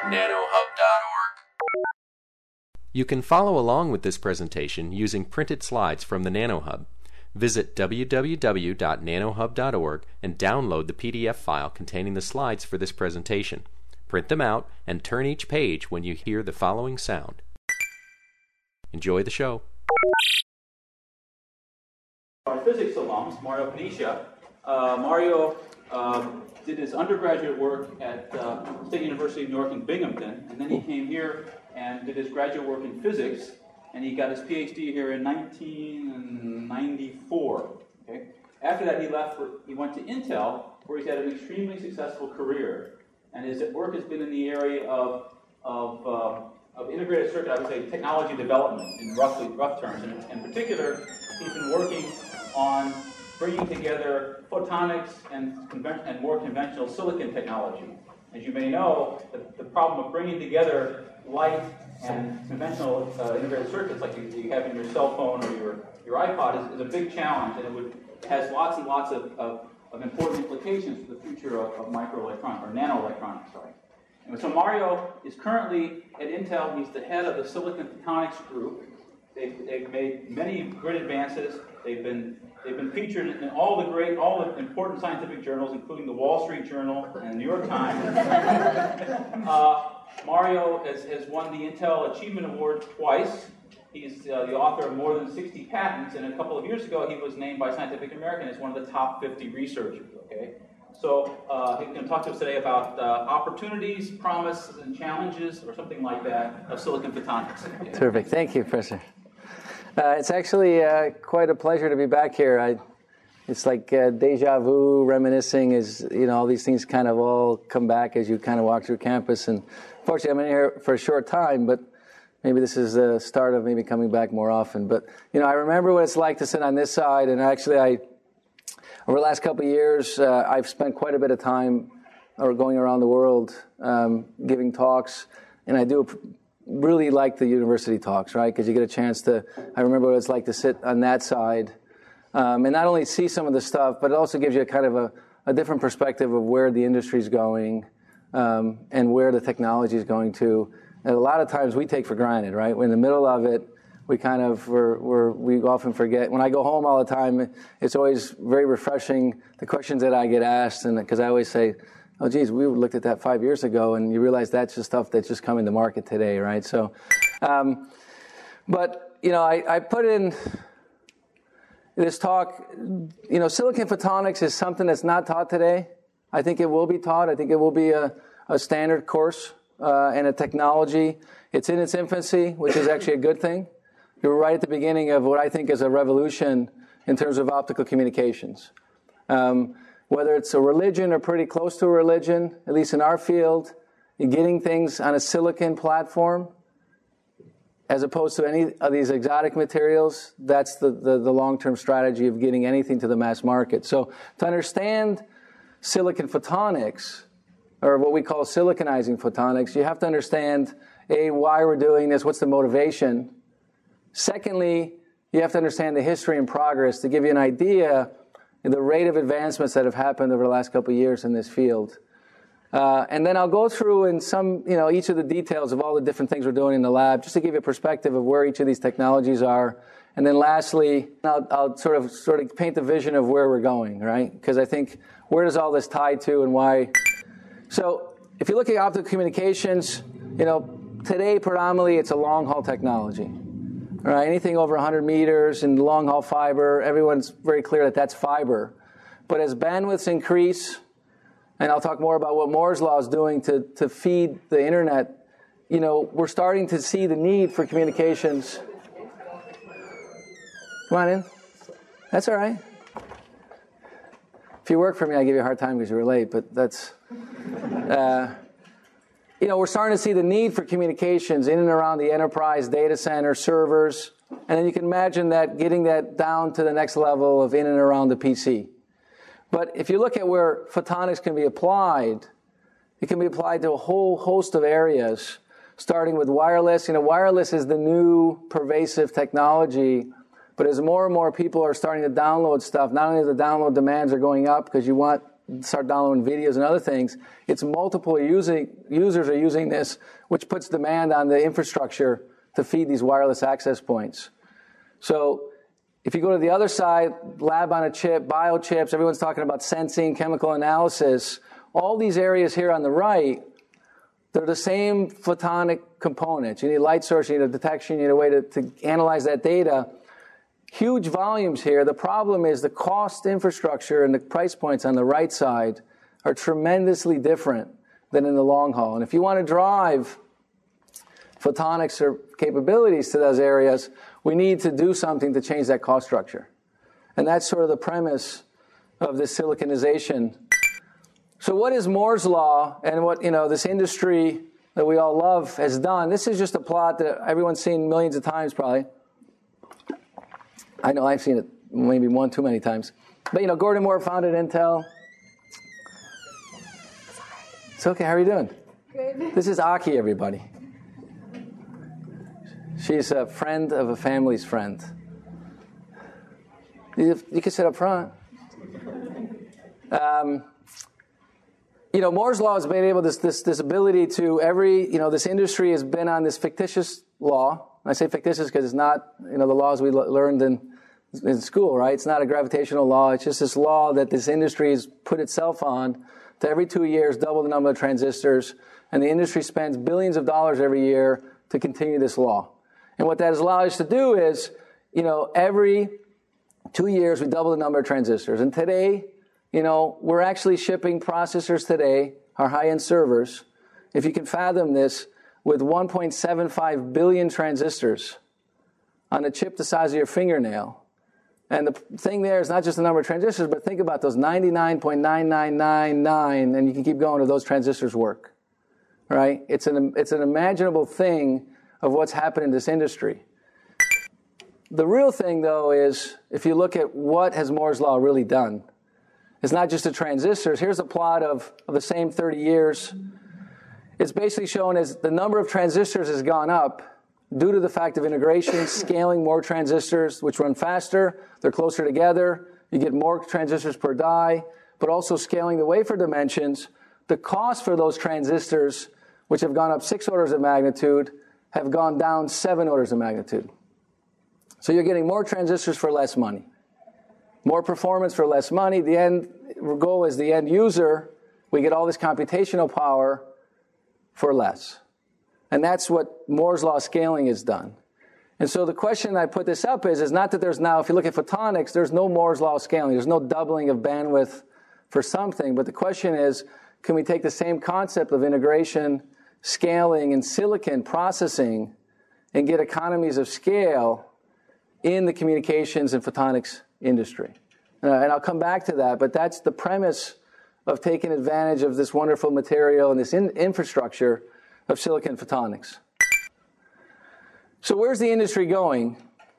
nanohub.org. You can follow along with this presentation using printed slides from the NanoHub. Visit www.nanohub.org and download the PDF file containing the slides for this presentation. Print them out and turn each page when you hear the following sound. Enjoy the show. Our physics alums, Mario Paniccia. Mario did his undergraduate work at State University of New York in Binghamton, and then he came here and did his graduate work in physics, and he got his PhD here in 1994. Okay? After that, he went to Intel, where he's had an extremely successful career, and his work has been in the area of integrated circuit, I would say technology development in rough terms. And in particular, he's been working on bringing together photonics and more conventional silicon technology. As you may know, the problem of bringing together light and conventional integrated circuits like you have in your cell phone or your iPod is a big challenge, and it has lots and lots of important implications for the future of microelectronics, or nanoelectronics, sorry. And so Mario is currently at Intel. He's the head of the Silicon Photonics group. They've made many great advances. They've been featured in all the important scientific journals, including the Wall Street Journal and the New York Times. Mario has won the Intel Achievement Award twice. He's the author of more than 60 patents, and a couple of years ago he was named by Scientific American as one of the top 50 researchers. Okay, so he's going to talk to us today about opportunities, promises, and challenges, or something like that, of silicon photonics. Okay. Terrific. Thank you, Professor. It's actually quite a pleasure to be back here. It's like deja vu, reminiscing, as all these things kind of all come back as you kind of walk through campus. And fortunately, I'm in here for a short time, but maybe this is the start of maybe coming back more often. But I remember what it's like to sit on this side, and actually, over the last couple of years, I've spent quite a bit of time going around the world giving talks, and I do really like the university talks, right? Because you get a chance I remember what it's like to sit on that side and not only see some of the stuff, but it also gives you a kind of a different perspective of where the industry's going and where the technology is going to. And a lot of times we take for granted, right? We're in the middle of it. We kind of, we often forget. When I go home all the time, it's always very refreshing, the questions that I get asked, and because I always say, oh, geez, we looked at that 5 years ago, and you realize that's just stuff that's just coming to market today, right? So, but, I put in this talk, silicon photonics is something that's not taught today. I think it will be taught. I think it will be a standard course and a technology. It's in its infancy, which is actually a good thing. You're right at the beginning of what I think is a revolution in terms of optical communications. Whether it's a religion or pretty close to a religion, at least in our field, you're getting things on a silicon platform as opposed to any of these exotic materials. That's the long-term strategy of getting anything to the mass market. So to understand silicon photonics, or what we call siliconizing photonics, you have to understand, A, why we're doing this, what's the motivation. Secondly, you have to understand the history and progress to give you an idea of the rate of advancements that have happened over the last couple of years in this field. And then I'll go through in some, each of the details of all the different things we're doing in the lab, just to give you a perspective of where each of these technologies are. And then lastly, I'll sort of paint the vision of where we're going, right? Because I think, where does all this tie to and why? So if you look at optical communications, today predominantly it's a long-haul technology. All right, anything over 100 meters in long-haul fiber, everyone's very clear that that's fiber. But as bandwidths increase, and I'll talk more about what Moore's law is doing to feed the internet, we're starting to see the need for communications. Come on in. That's all right. If you work for me, I give you a hard time because you were late, but that's... we're starting to see the need for communications in and around the enterprise data center, servers, and then you can imagine that getting that down to the next level of in and around the PC. But if you look at where photonics can be applied, it can be applied to a whole host of areas, starting with wireless. Wireless is the new pervasive technology, but as more and more people are starting to download stuff, not only the download demands are going up because you want start downloading videos and other things, it's multiple users are using this, which puts demand on the infrastructure to feed these wireless access points. So if you go to the other side, lab on a chip, biochips, everyone's talking about sensing, chemical analysis. All these areas here on the right, they're the same photonic components. You need a light source, you need a detection, you need a way to analyze that data. Huge volumes here. The problem is the cost infrastructure and the price points on the right side are tremendously different than in the long haul. And if you want to drive photonics or capabilities to those areas, we need to do something to change that cost structure. And that's sort of the premise of this siliconization. So what is Moore's Law and what, this industry that we all love has done? This is just a plot that everyone's seen millions of times probably. I know I've seen it maybe one too many times. But, Gordon Moore founded Intel. It's okay. How are you doing? Good. This is Aki, everybody. She's a friend of a family's friend. You can sit up front. Moore's Law has been able, this ability to this industry has been on this fictitious law. I say fictitious because it's not, the laws we learned in school, right? It's not a gravitational law. It's just this law that this industry has put itself on to every 2 years double the number of transistors. And the industry spends billions of dollars every year to continue this law. And what that has allowed us to do is, every 2 years we double the number of transistors. And today, we're actually shipping processors today, our high-end servers, if you can fathom this, with 1.75 billion transistors on a chip the size of your fingernail. And the thing there is not just the number of transistors, but think about those 99.9999, and you can keep going if those transistors work. Right? It's an imaginable thing of what's happened in this industry. The real thing, though, is if you look at what has Moore's Law really done, it's not just the transistors. Here's a plot of the same 30 years. It's basically shown as the number of transistors has gone up due to the fact of integration, scaling more transistors, which run faster, they're closer together, you get more transistors per die, but also scaling the wafer dimensions. The cost for those transistors, which have gone up 6 orders of magnitude, have gone down 7 orders of magnitude. So you're getting more transistors for less money. More performance for less money. The end goal is the end user. We get all this computational power for less. And that's what Moore's Law scaling has done. And so the question I put this up is not that there's now, if you look at photonics, there's no Moore's Law scaling. There's no doubling of bandwidth for something. But the question is, can we take the same concept of integration, scaling, and silicon processing and get economies of scale in the communications and photonics industry? And I'll come back to that, but that's the premise of taking advantage of this wonderful material and this infrastructure of silicon photonics. So where's the industry going?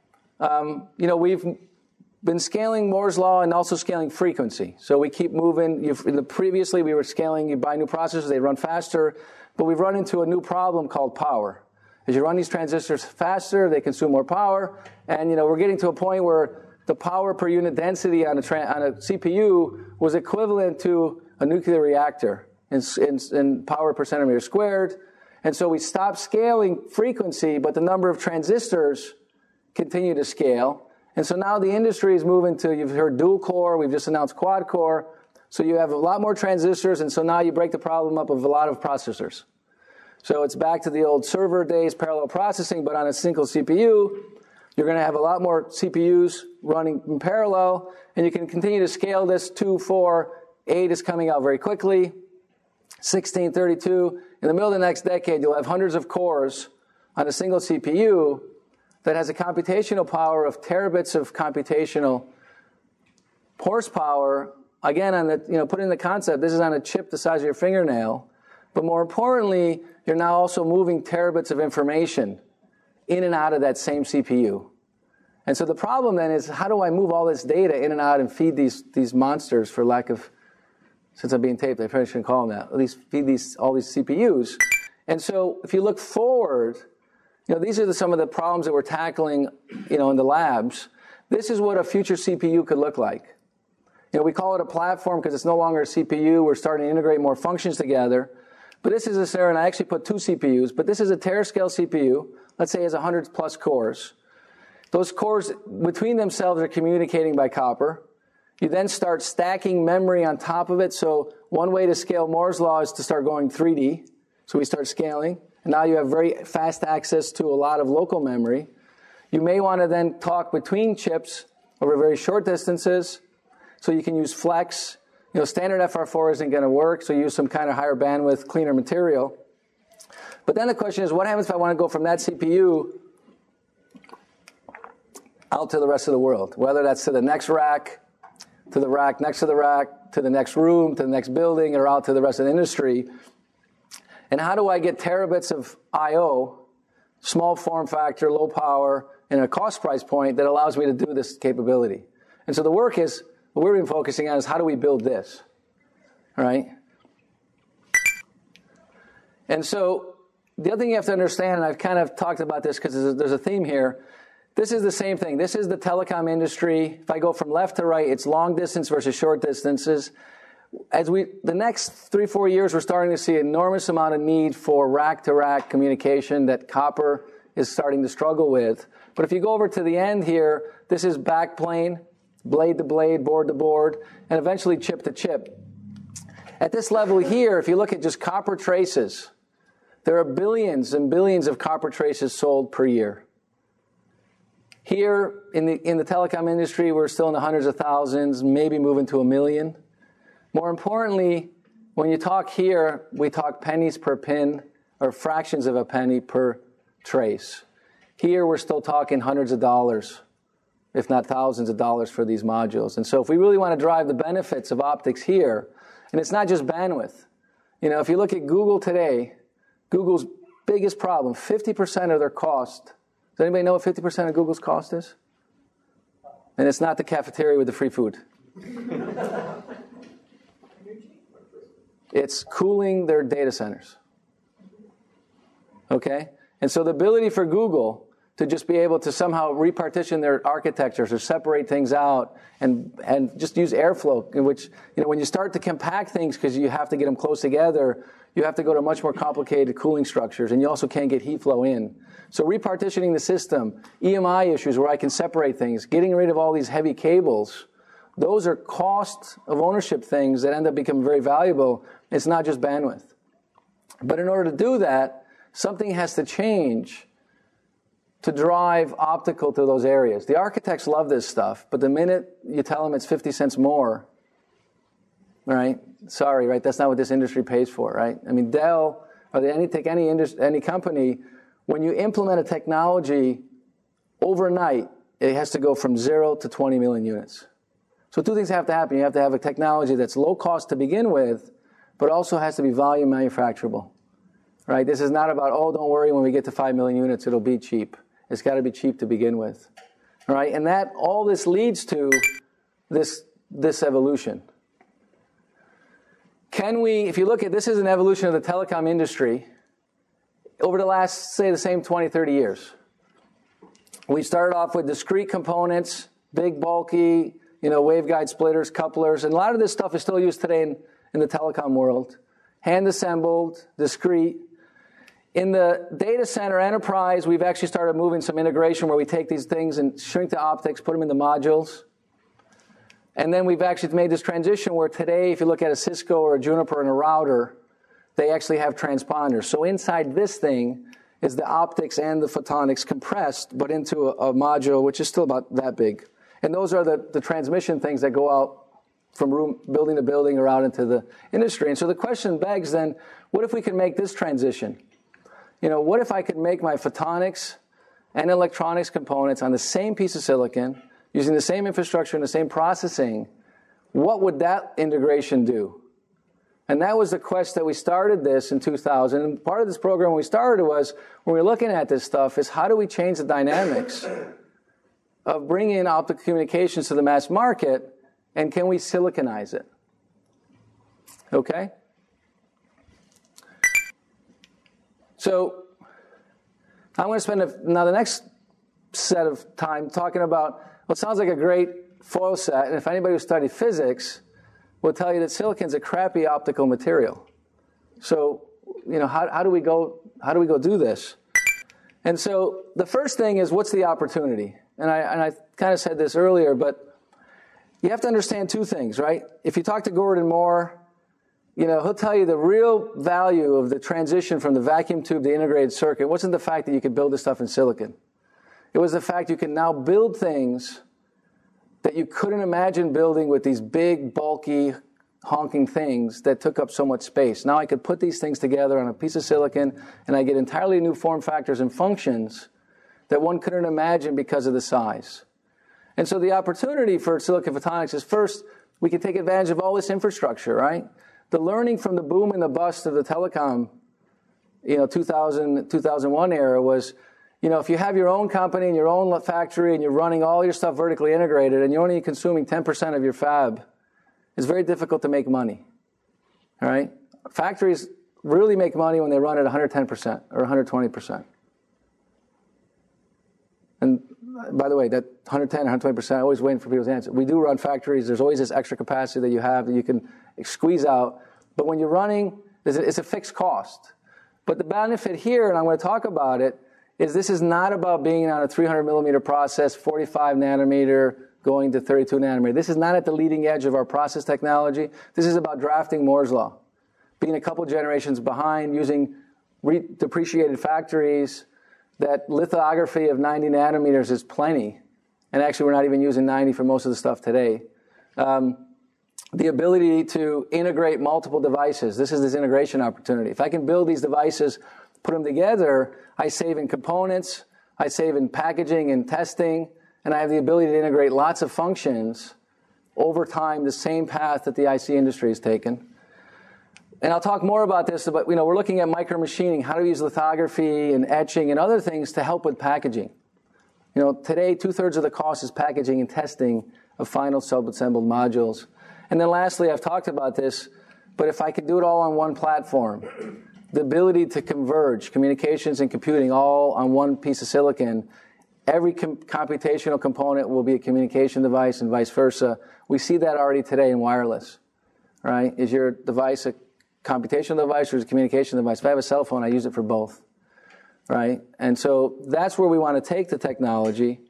We've been scaling Moore's Law and also scaling frequency. So we keep moving. Previously, we were scaling, you buy new processors, they run faster, but we've run into a new problem called power. As you run these transistors faster, they consume more power, and we're getting to a point where the power per unit density on a CPU was equivalent to a nuclear reactor in power per centimeter squared. And so we stopped scaling frequency, but the number of transistors continue to scale. And so now the industry is moving to, you've heard dual core, we've just announced quad core. So you have a lot more transistors, and so now you break the problem up of a lot of processors. So it's back to the old server days, parallel processing, but on a single CPU, you're going to have a lot more CPUs running in parallel, and you can continue to scale this 2, 4, 8 is coming out very quickly, 16, 32. In the middle of the next decade, you'll have hundreds of cores on a single CPU that has a computational power of terabits of computational horsepower. Again, put in the concept, this is on a chip the size of your fingernail, but more importantly, you're now also moving terabits of information in and out of that same CPU. And so the problem then is, how do I move all this data in and out and feed these monsters, for lack of, since I'm being taped, I probably shouldn't call them that, at least feed all these CPUs. And so if you look forward, these are some of the problems that we're tackling, in the labs. This is what a future CPU could look like. We call it a platform because it's no longer a CPU. We're starting to integrate more functions together. But this is a Cerin. I actually put 2 CPUs, but this is a terascale CPU. Let's say it has 100 plus cores. Those cores between themselves are communicating by copper. You then start stacking memory on top of it. So one way to scale Moore's law is to start going 3D. So we start scaling. And now you have very fast access to a lot of local memory. You may want to then talk between chips over very short distances. So you can use flex. Standard FR4 isn't going to work, so use some kind of higher bandwidth, cleaner material. But then the question is, what happens if I want to go from that CPU out to the rest of the world? Whether that's to the next rack, to the rack next to the rack, to the next room, to the next building, or out to the rest of the industry. And how do I get terabits of I/O, small form factor, low power, and a cost price point that allows me to do this capability? And so the work is, what we've been focusing on is how do we build this, right? And so the other thing you have to understand, and I've kind of talked about this because there's a theme here, this is the same thing. This is the telecom industry. If I go from left to right, it's long distance versus short distances. The next 3-4 years, we're starting to see an enormous amount of need for rack-to-rack communication that copper is starting to struggle with. But if you go over to the end here, this is backplane, blade to blade, board to board, and eventually chip to chip. At this level here, if you look at just copper traces, there are billions and billions of copper traces sold per year. Here in the telecom industry, we're still in the hundreds of thousands, maybe moving to 1 million. More importantly, when you talk here, we talk pennies per pin or fractions of a penny per trace. Here, we're still talking hundreds of dollars, if not thousands of dollars for these modules. And so if we really want to drive the benefits of optics here, and it's not just bandwidth. If you look at Google today, Google's biggest problem, 50% of their cost. Does anybody know what 50% of Google's cost is? And it's not the cafeteria with the free food. It's cooling their data centers. Okay? And so the ability for Google to just be able to somehow repartition their architectures or separate things out and just use airflow, in which, when you start to compact things because you have to get them close together, you have to go to much more complicated cooling structures, and you also can't get heat flow in. So repartitioning the system, EMI issues where I can separate things, getting rid of all these heavy cables, those are cost of ownership things that end up becoming very valuable. It's not just bandwidth. But in order to do that, something has to change to drive optical to those areas. The architects love this stuff, but the minute you tell them it's 50 cents more, right? Sorry, right? That's not what this industry pays for, right? I mean, Dell, or any company, when you implement a technology overnight, it has to go from 0 to 20 million units. So 2 things have to happen. You have to have a technology that's low cost to begin with, but also has to be volume manufacturable, right? This is not about, don't worry, when we get to 5 million units, it'll be cheap. It's got to be cheap to begin with, all right? And all this leads to this evolution. If you look at, this is an evolution of the telecom industry over the last, say, the same 20, 30 years. We started off with discrete components, big, bulky, waveguide splitters, couplers, and a lot of this stuff is still used today in the telecom world. Hand-assembled, discrete. In the data center enterprise, we've actually started moving some integration where we take these things and shrink the optics, put them into modules. And then we've actually made this transition where today, if you look at a Cisco or a Juniper and a router, they actually have transponders. So inside this thing is the optics and the photonics compressed, but into a module which is still about that big. And those are the transmission things that go out from building to building or out into the industry. And so the question begs then, what if we could make this transition? What if I could make my photonics and electronics components on the same piece of silicon, using the same infrastructure and the same processing? What would that integration do? And that was the quest that we started this in 2000. And part of this program we started was, when we were looking at this stuff, is how do we change the dynamics of bringing in optical communications to the mass market, and can we siliconize it? Okay? So I'm going to spend now the next set of time talking about what sounds like a great foil set, and if anybody who studied physics will tell you that silicon's a crappy optical material. So, how do we go do this? And so the first thing is, what's the opportunity? And I kind of said this earlier, but you have to understand two things, right? If you talk to Gordon Moore, he'll tell you the real value of the transition from the vacuum tube to the integrated circuit wasn't the fact that you could build this stuff in silicon. It was the fact you can now build things that you couldn't imagine building with these big, bulky, honking things that took up so much space. Now I could put these things together on a piece of silicon, and I get entirely new form factors and functions that one couldn't imagine because of the size. And so the opportunity for silicon photonics is, first, we can take advantage of all this infrastructure, right? The learning from the boom and the bust of the telecom, 2000, 2001 era was, if you have your own company and your own factory and you're running all your stuff vertically integrated and you're only consuming 10% of your fab, it's very difficult to make money, all right? Factories really make money when they run at 110% or 120%. And by the way, that 110, 120%, I'm always waiting for people's answer. We do run factories. There's always this extra capacity that you have that you can squeeze out. But when you're running, it's a fixed cost. But the benefit here, and I'm going to talk about it, is this is not about being on a 300 millimeter process, 45 nanometer, going to 32 nanometer. This is not at the leading edge of our process technology. This is about drafting Moore's Law, being a couple generations behind, using depreciated factories. That lithography of 90 nanometers is plenty. And actually, we're not even using 90 for most of the stuff today. The ability to integrate multiple devices. This is this integration opportunity. If I can build these devices, put them together, I save in components, I save in packaging and testing, and I have the ability to integrate lots of functions over time, the same path that the IC industry has taken. And I'll talk more about this, but we're looking at micromachining, how to use lithography and etching and other things to help with packaging. Today, 2/3 of the cost is packaging and testing of final sub-assembled modules. And then lastly, I've talked about this, but if I could do it all on one platform, the ability to converge communications and computing all on one piece of silicon, every computational component will be a communication device and vice versa. We see that already today in wireless, right? Is your device a computational device or is it a communication device? If I have a cell phone, I use it for both, right? And so that's where we want to take the technology.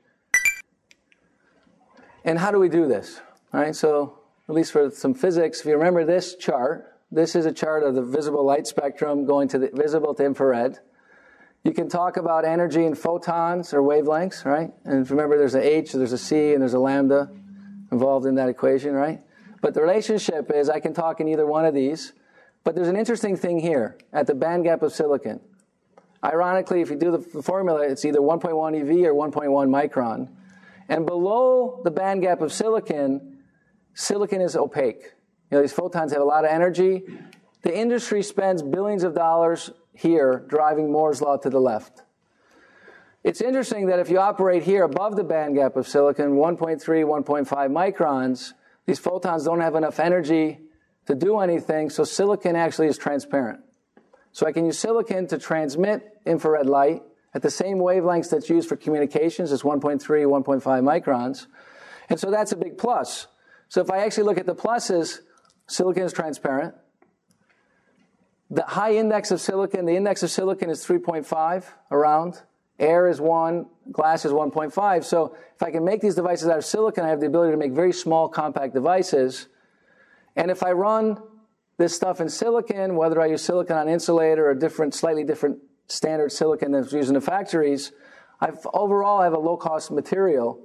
And how do we do this, right? So at least for some physics, if you remember this chart, this is a chart of the visible light spectrum going to the visible to infrared. You can talk about energy in photons or wavelengths, right? And remember, there's an H, there's a C, and there's a lambda involved in that equation, right? But the relationship is I can talk in either one of these. But there's an interesting thing here at the band gap of silicon. Ironically, if you do the formula, it's either 1.1 eV or 1.1 micron. And below the band gap of silicon, silicon is opaque. These photons have a lot of energy. The industry spends billions of dollars here driving Moore's Law to the left. It's interesting that if you operate here above the band gap of silicon, 1.3, 1.5 microns, these photons don't have enough energy to do anything, so silicon actually is transparent. So I can use silicon to transmit infrared light at the same wavelengths that's used for communications as 1.3, 1.5 microns. And so that's a big plus. So if I actually look at the pluses, silicon is transparent. The high index of silicon, the index of silicon is 3.5 around. Air is 1, glass is 1.5. So if I can make these devices out of silicon, I have the ability to make very small, compact devices. And if I run this stuff in silicon, whether I use silicon on insulator or a slightly different standard silicon that's used in the factories, overall I have a low-cost material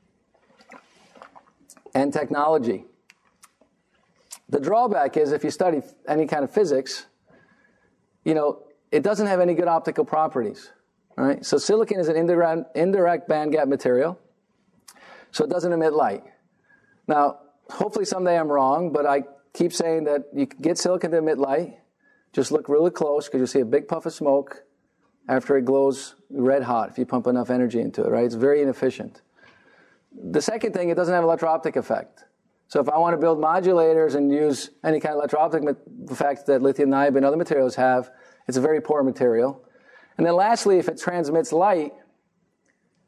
and technology. The drawback is if you study any kind of physics, it doesn't have any good optical properties. Right? So silicon is an indirect bandgap material, so it doesn't emit light. Now, hopefully someday I'm wrong, but I keep saying that you can get silicon to emit light. Just look really close because you'll see a big puff of smoke after it glows red hot if you pump enough energy into it, right? It's very inefficient. The second thing, it doesn't have electro-optic effect. So if I want to build modulators and use any kind of electro-optic effect that lithium niobate and other materials have, it's a very poor material. And then lastly, if it transmits light,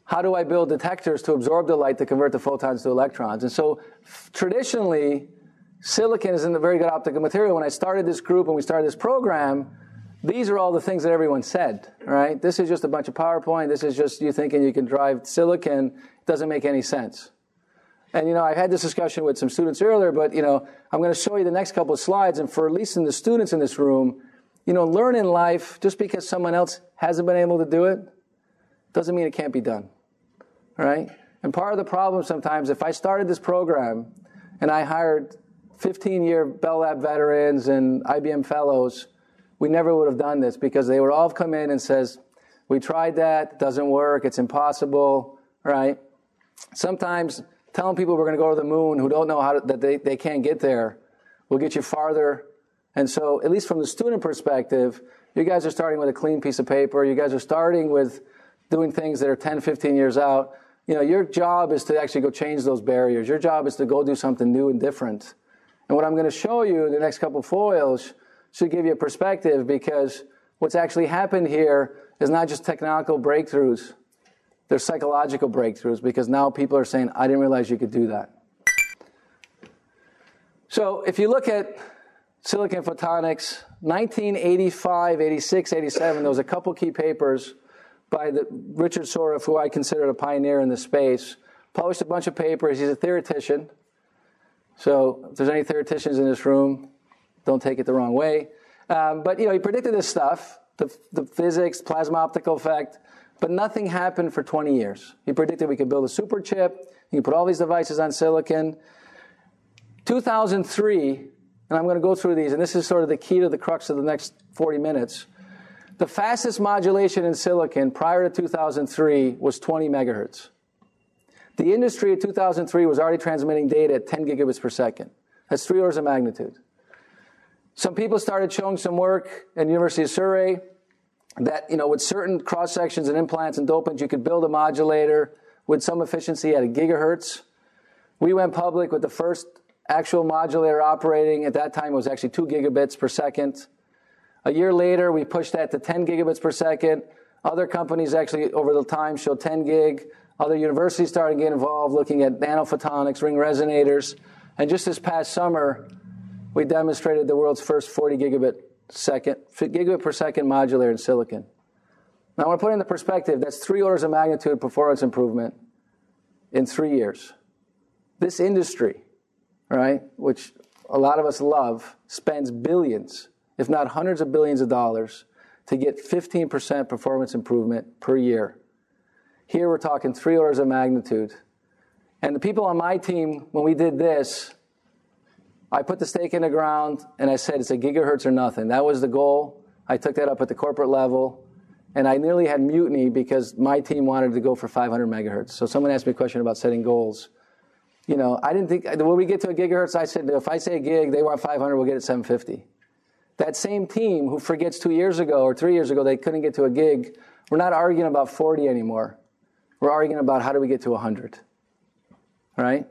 how do I build detectors to absorb the light to convert the photons to electrons? And so traditionally, silicon isn't a very good optical material. When I started this group and we started this program, these are all the things that everyone said, right? This is just a bunch of PowerPoint. This is just you thinking you can drive silicon. It doesn't make any sense. And, I had this discussion with some students earlier, but, I'm going to show you the next couple of slides. And for at least in the students in this room, learn in life, just because someone else hasn't been able to do it, doesn't mean it can't be done, right? And part of the problem sometimes, if I started this program and I hired 15-year Bell Lab veterans and IBM fellows, we never would have done this because they would all have come in and says, we tried that, it doesn't work, it's impossible, right? Sometimes telling people we're going to go to the moon who don't know that they can't get there will get you farther. And so, at least from the student perspective, you guys are starting with a clean piece of paper. You guys are starting with doing things that are 10, 15 years out. Your job is to actually go change those barriers. Your job is to go do something new and different. And what I'm going to show you in the next couple of foils should give you a perspective, because what's actually happened here is not just technological breakthroughs. They're psychological breakthroughs, because now people are saying, I didn't realize you could do that. So if you look at silicon photonics, 1985, 86, 87, there was a couple key papers by Richard Soref, who I consider a pioneer in this space, published a bunch of papers. He's a theoretician. So if there's any theoreticians in this room, don't take it the wrong way. But, he predicted this stuff, the physics, plasma optical effect, but nothing happened for 20 years. He predicted we could build a super chip. You can put all these devices on silicon. 2003, and I'm going to go through these, and this is sort of the key to the crux of the next 40 minutes. The fastest modulation in silicon prior to 2003 was 20 megahertz. The industry in 2003 was already transmitting data at 10 gigabits per second. That's 3 orders of magnitude. Some people started showing some work at the University of Surrey that, with certain cross-sections and implants and dopants, you could build a modulator with some efficiency at a gigahertz. We went public with the first actual modulator operating. At that time, it was actually 2 gigabits per second. A year later, we pushed that to 10 gigabits per second. Other companies actually, over the time, showed 10 gig. Other universities started getting involved, looking at nanophotonics, ring resonators. And just this past summer, we demonstrated the world's first 40 gigabit per second modulator in silicon. Now, I want to put it into perspective. That's 3 orders of magnitude performance improvement in 3 years. This industry, right, which a lot of us love, spends billions, if not hundreds of billions of dollars, to get 15% performance improvement per year. Here we're talking 3 orders of magnitude. And the people on my team, when we did this, I put the stake in the ground and I said it's a gigahertz or nothing. That was the goal. I took that up at the corporate level. And I nearly had mutiny because my team wanted to go for 500 megahertz. So someone asked me a question about setting goals. I didn't think, when we get to a gigahertz, I said, if I say a gig, they want 500, we'll get it 750. That same team who forgets 2 years ago or 3 years ago they couldn't get to a gig, we're not arguing about 40 anymore. We're arguing about how do we get to 100, right?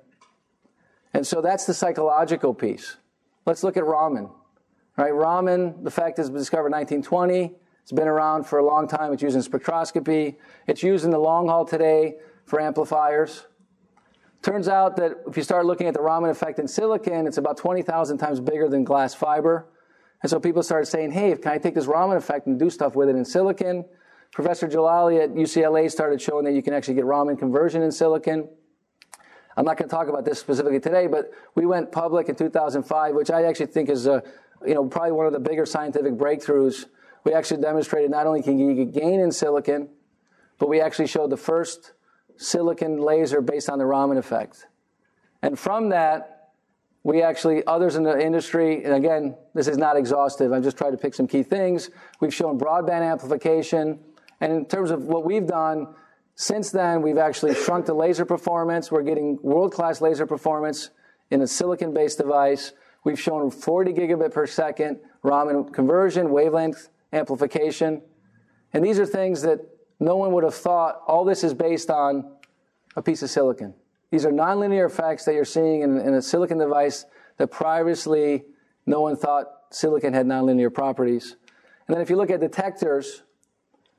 And so that's the psychological piece. Let's look at Raman, right? Raman, the fact is discovered in 1920. It's been around for a long time. It's used in spectroscopy. It's used in the long haul today for amplifiers. Turns out that if you start looking at the Raman effect in silicon, it's about 20,000 times bigger than glass fiber. And so people started saying, hey, can I take this Raman effect and do stuff with it in silicon? Professor Jalali at UCLA started showing that you can actually get Raman conversion in silicon. I'm not going to talk about this specifically today, but we went public in 2005, which I actually think is probably one of the bigger scientific breakthroughs. We actually demonstrated not only can you get gain in silicon, but we actually showed the first silicon laser based on the Raman effect. And from that, we actually, others in the industry, and again, this is not exhaustive, I'm just trying to pick some key things. We've shown broadband amplification. And in terms of what we've done, since then, we've actually shrunk the laser performance. We're getting world-class laser performance in a silicon-based device. We've shown 40 gigabit per second Raman conversion, wavelength amplification. And these are things that no one would have thought. All this is based on a piece of silicon. These are nonlinear effects that you're seeing in a silicon device that previously no one thought silicon had nonlinear properties. And then if you look at detectors,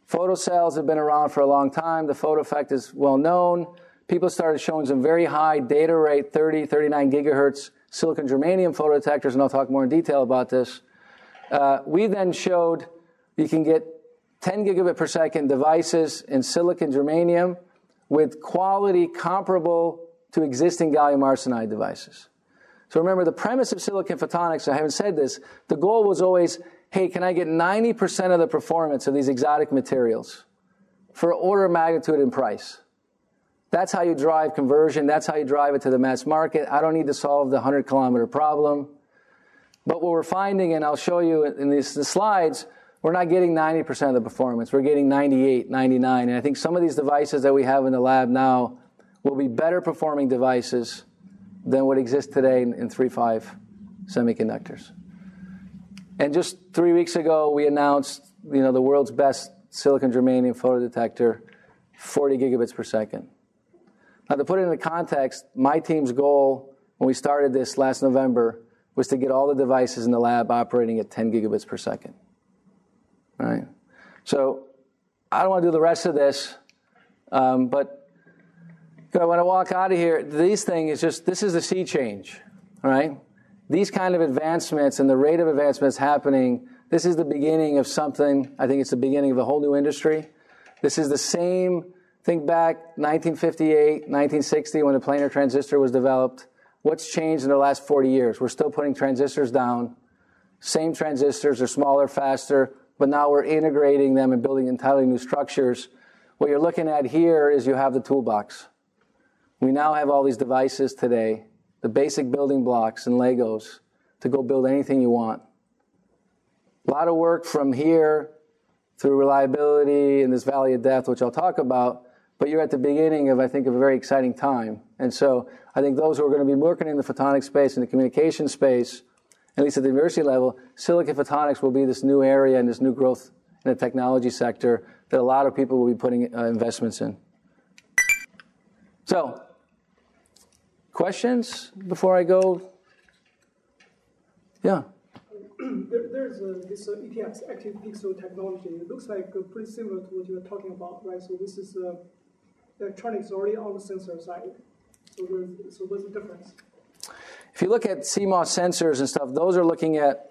Photocells have been around for a long time. The photo effect is well known. People started showing some very high data rate, 30, 39 gigahertz silicon germanium photodetectors, and I'll talk more in detail about this. We then showed you can get 10 gigabit per second devices in silicon germanium with quality comparable to existing gallium arsenide devices. So remember, the premise of silicon photonics, I haven't said this, the goal was always, hey, can I get 90% of the performance of these exotic materials for order of magnitude in price? That's how you drive conversion. That's how you drive it to the mass market. I don't need to solve the 100-kilometer problem. But what we're finding, and I'll show you in the slides, we're not getting 90% of the performance. We're getting 98, 99. And I think some of these devices that we have in the lab now will be better performing devices than what exists today in 3.5 semiconductors. And just 3 weeks ago, we announced, the world's best silicon germanium photodetector, 40 gigabits per second. Now, to put it into context, my team's goal when we started this last November was to get all the devices in the lab operating at 10 gigabits per second. All right? So I don't want to do the rest of this, but when I walk out of here, this is a sea change, all right? These kind of advancements and the rate of advancements happening, this is the beginning of something. I think it's the beginning of a whole new industry. This is the same, think back 1958, 1960 when the planar transistor was developed. What's changed in the last 40 years? We're still putting transistors down. Same transistors are smaller, faster, but now we're integrating them and building entirely new structures. What you're looking at here is you have the toolbox. We now have all these devices today, the basic building blocks and Legos to go build anything you want. A lot of work from here through reliability and this valley of death, which I'll talk about, but you're at the beginning of, I think, of a very exciting time. And so I think those who are going to be working in the photonics space and the communication space, at least at the university level, silicon photonics will be this new area and this new growth in the technology sector that a lot of people will be putting investments in. So, questions before I go? Yeah. There's this EPX, active pixel technology. It looks like pretty similar to what you were talking about, right? So this is electronics already on the sensor side. So what's the difference? If you look at CMOS sensors and stuff, those are looking at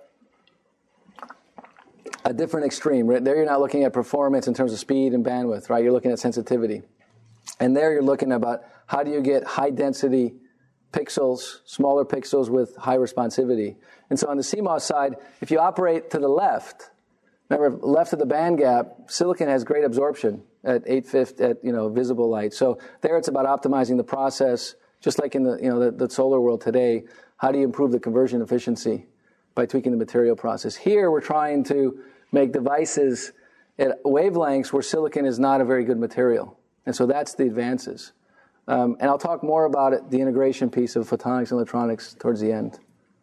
a different extreme. Right? There you're not looking at performance in terms of speed and bandwidth, right? You're looking at sensitivity. And there you're looking about how do you get high-density pixels, smaller pixels with high responsivity. And so on the CMOS side, if you operate to the left, remember, left of the band gap, silicon has great absorption at 850 at visible light. So there it's about optimizing the process, just like in the solar world today. How do you improve the conversion efficiency by tweaking the material process? Here we're trying to make devices at wavelengths where silicon is not a very good material. And so that's the advances. And I'll talk more about it, the integration piece of photonics and electronics towards the end.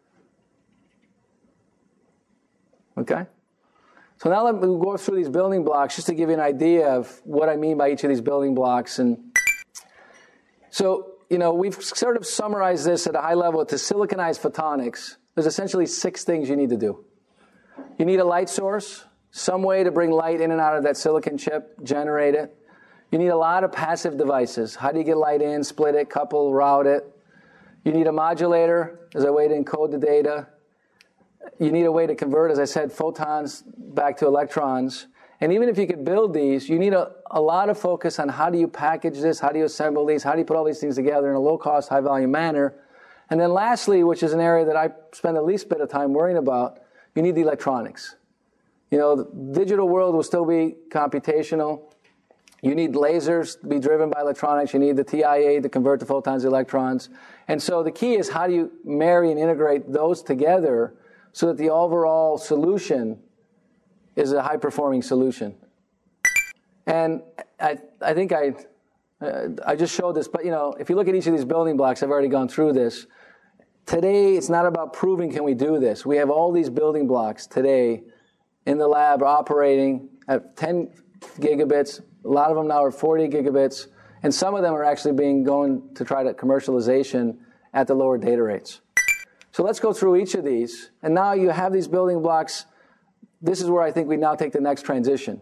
Okay? So now let me go through these building blocks just to give you an idea of what I mean by each of these building blocks. And so, we've sort of summarized this at a high level to siliconize photonics. There's essentially 6 things you need to do. You need a light source, some way to bring light in and out of that silicon chip, generate it. You need a lot of passive devices. How do you get light in, split it, couple, route it? You need a modulator as a way to encode the data. You need a way to convert, as I said, photons back to electrons. And even if you could build these, you need a lot of focus on how do you package this, how do you assemble these, how do you put all these things together in a low-cost, high-volume manner. And then lastly, which is an area that I spend the least bit of time worrying about, you need the electronics. The digital world will still be computational. You need lasers to be driven by electronics. You need the TIA to convert the photons to electrons. And so the key is how do you marry and integrate those together so that the overall solution is a high-performing solution. And I think I just showed this, but if you look at each of these building blocks, I've already gone through this. Today, it's not about proving can we do this. We have all these building blocks today in the lab operating at 10 gigabits. A lot of them now are 40 gigabits, and some of them are actually going to try to commercialization at the lower data rates. So let's go through each of these, and now you have these building blocks. This is where I think we now take the next transition.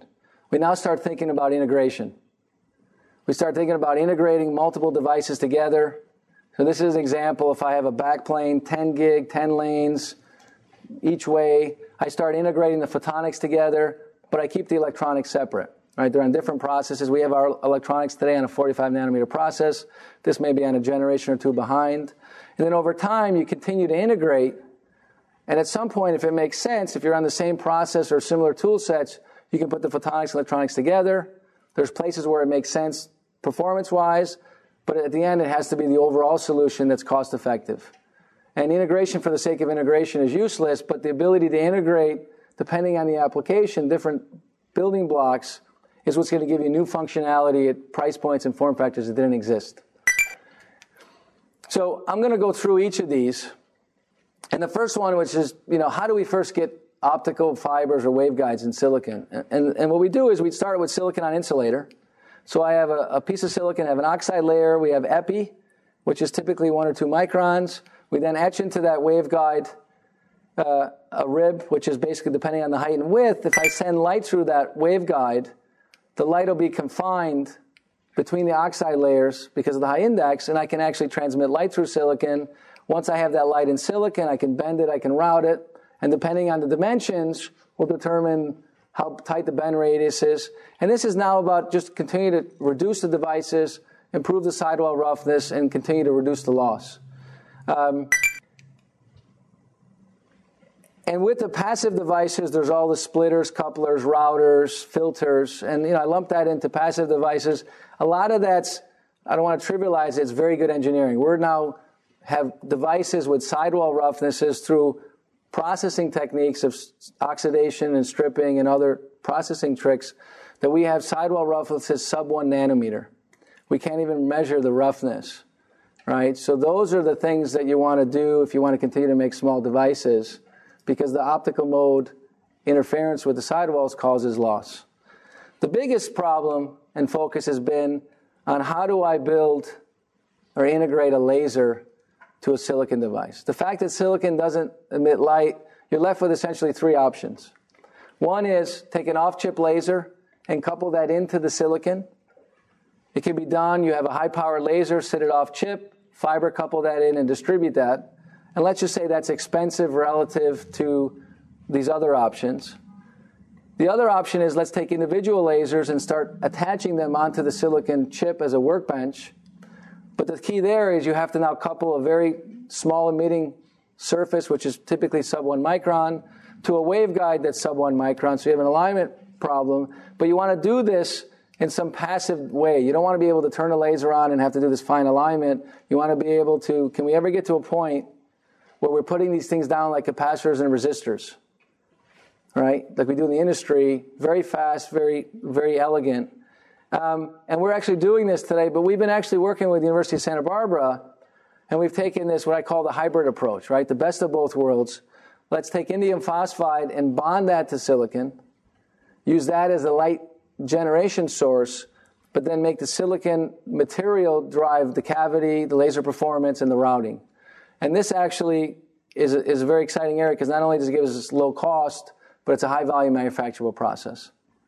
we now start thinking about integration. We start thinking about integrating multiple devices together. So this is an example. If I have a backplane, 10 gig, 10 lanes each way, I start integrating the photonics together, but I keep the electronics separate. Right? They're on different processes. We have our electronics today on a 45 nanometer process. This may be on a generation or two behind. And then over time, you continue to integrate. And at some point, if it makes sense, if you're on the same process or similar tool sets, you can put the photonics and electronics together. There's places where it makes sense performance-wise, but at the end, it has to be the overall solution that's cost-effective. And integration for the sake of integration is useless, but the ability to integrate, depending on the application, different building blocks, is what's going to give you new functionality at price points and form factors that didn't exist. So I'm going to go through each of these. And the first one, which is, how do we first get optical fibers or waveguides in silicon? And what we do is we start with silicon on insulator. So I have a piece of silicon, I have an oxide layer, we have epi, which is typically 1 or 2 microns. We then etch into that waveguide a rib, which is basically depending on the height and width. If I send light through that waveguide, the light will be confined between the oxide layers because of the high index, and I can actually transmit light through silicon. Once I have that light in silicon, I can bend it, I can route it, and depending on the dimensions, will determine how tight the bend radius is. And this is now about just continue to reduce the devices, improve the sidewall roughness, and continue to reduce the loss. And with the passive devices, there's all the splitters, couplers, routers, filters, and I lump that into passive devices. A lot of that's, I don't want to trivialize it, it's very good engineering. We're now have devices with sidewall roughnesses through processing techniques of oxidation and stripping and other processing tricks that we have sidewall roughness sub 1 nanometer. We can't even measure the roughness, right? So those are the things that you want to do if you want to continue to make small devices, because the optical mode interference with the sidewalls causes loss. The biggest problem and focus has been on how do I build or integrate a laser to a silicon device. The fact that silicon doesn't emit light, you're left with essentially 3 options. One is take an off-chip laser and couple that into the silicon. It can be done, you have a high-power laser, sit it off-chip, fiber couple that in and distribute that. And let's just say that's expensive relative to these other options. The other option is let's take individual lasers and start attaching them onto the silicon chip as a workbench. But the key there is you have to now couple a very small emitting surface, which is typically sub 1 micron, to a waveguide that's sub 1 micron. So you have an alignment problem. But you want to do this in some passive way. You don't want to be able to turn a laser on and have to do this fine alignment. You want to be able to, can we ever get to a point where we're putting these things down like capacitors and resistors, right? Like we do in the industry, very fast, very, very elegant. And we're actually doing this today, but we've been actually working with the University of Santa Barbara, and we've taken this, what I call the hybrid approach, right? The best of both worlds. Let's take indium phosphide and bond that to silicon, use that as a light generation source, but then make the silicon material drive the cavity, the laser performance, and the routing. And this actually is a very exciting area because not only does it give us this low cost, but it's a high-volume manufacturable process.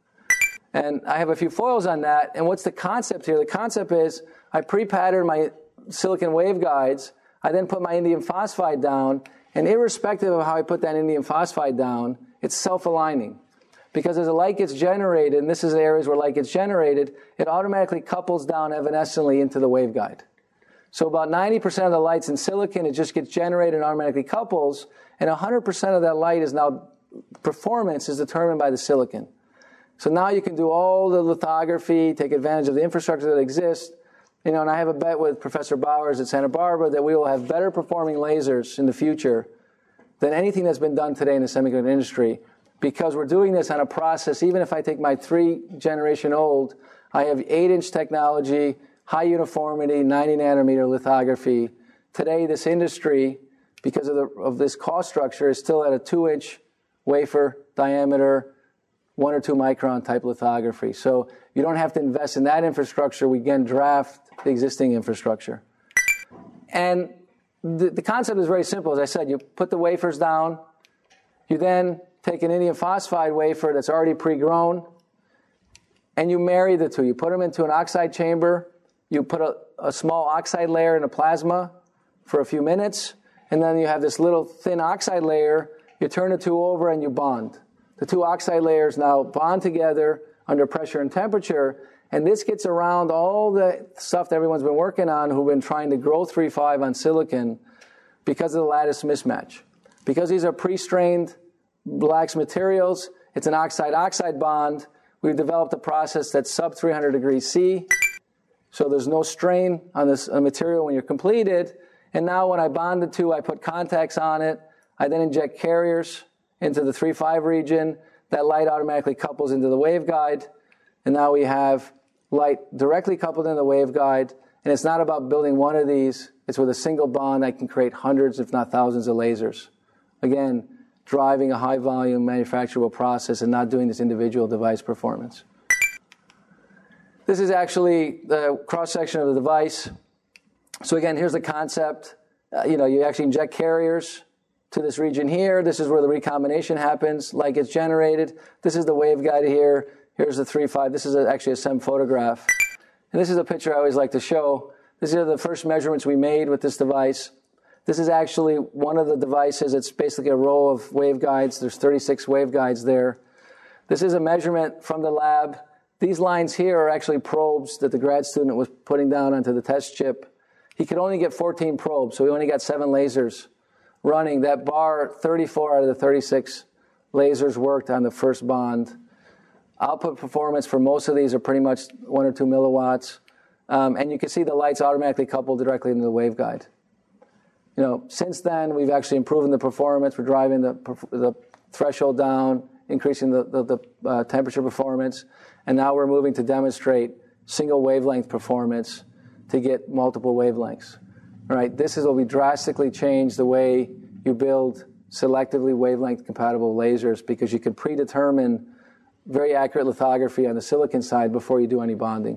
And I have a few foils on that. And what's the concept here? The concept is I pre-pattern my silicon waveguides. I then put my indium phosphide down. And irrespective of how I put that indium phosphide down, it's self-aligning. Because as the light gets generated, and this is the areas where light gets generated, it automatically couples down evanescently into the waveguide. So about 90% of the light's in silicon, it just gets generated and automatically couples, and 100% of that light is now, performance is determined by the silicon. So now you can do all the lithography, take advantage of the infrastructure that exists, and I have a bet with Professor Bowers at Santa Barbara that we will have better performing lasers in the future than anything that's been done today in the semiconductor industry, because we're doing this on a process. Even if I take my 3 generation old, I have 8-inch technology, high uniformity, 90 nanometer lithography. Today, this industry, because of this cost structure, is still at a 2-inch wafer diameter, 1 or 2 micron type lithography. So you don't have to invest in that infrastructure. We again draft the existing infrastructure. And the concept is very simple. As I said, you put the wafers down. You then take an indium phosphide wafer that's already pre-grown. and you marry the two. You put them into an oxide chamber, you put a small oxide layer in a plasma for a few minutes, and then you have this little thin oxide layer, you turn the two over and you bond. The two oxide layers now bond together under pressure and temperature, and this gets around all the stuff that everyone's been working on who've been trying to grow 3.5 on silicon because of the lattice mismatch. Because these are pre-strained Black's materials, it's an oxide-oxide bond. We've developed a process that's sub 300 degrees C, so there's no strain on this material when you're completed. And now when I bond the two, I put contacts on it. I then inject carriers into the 3.5 region. That light automatically couples into the waveguide. And now we have light directly coupled into the waveguide. And it's not about building one of these. It's with a single bond that can create hundreds, if not thousands, of lasers. Again, driving a high-volume manufacturable process and not doing this individual device performance. This is actually the cross-section of the device. So again, here's the concept. You actually inject carriers to this region here. This is where the recombination happens. Light gets generated. This is the waveguide here. Here's the 3.5. This is actually a SEM photograph. And this is a picture I always like to show. These are the first measurements we made with this device. This is actually one of the devices. It's basically a row of waveguides. There's 36 waveguides there. This is a measurement from the lab. These lines here are actually probes that the grad student was putting down onto the test chip. He could only get 14 probes, so he only got 7 lasers running. That bar, 34 out of the 36 lasers worked on the first bond. Output performance for most of these are pretty much 1 or 2 milliwatts. And you can see the lights automatically coupled directly into the waveguide. Since then, we've actually improved the performance. We're driving the threshold down, increasing the temperature performance. And now we're moving to demonstrate single wavelength performance to get multiple wavelengths. All right, this is what we drastically change the way you build selectively wavelength compatible lasers, because you can predetermine very accurate lithography on the silicon side before you do any bonding.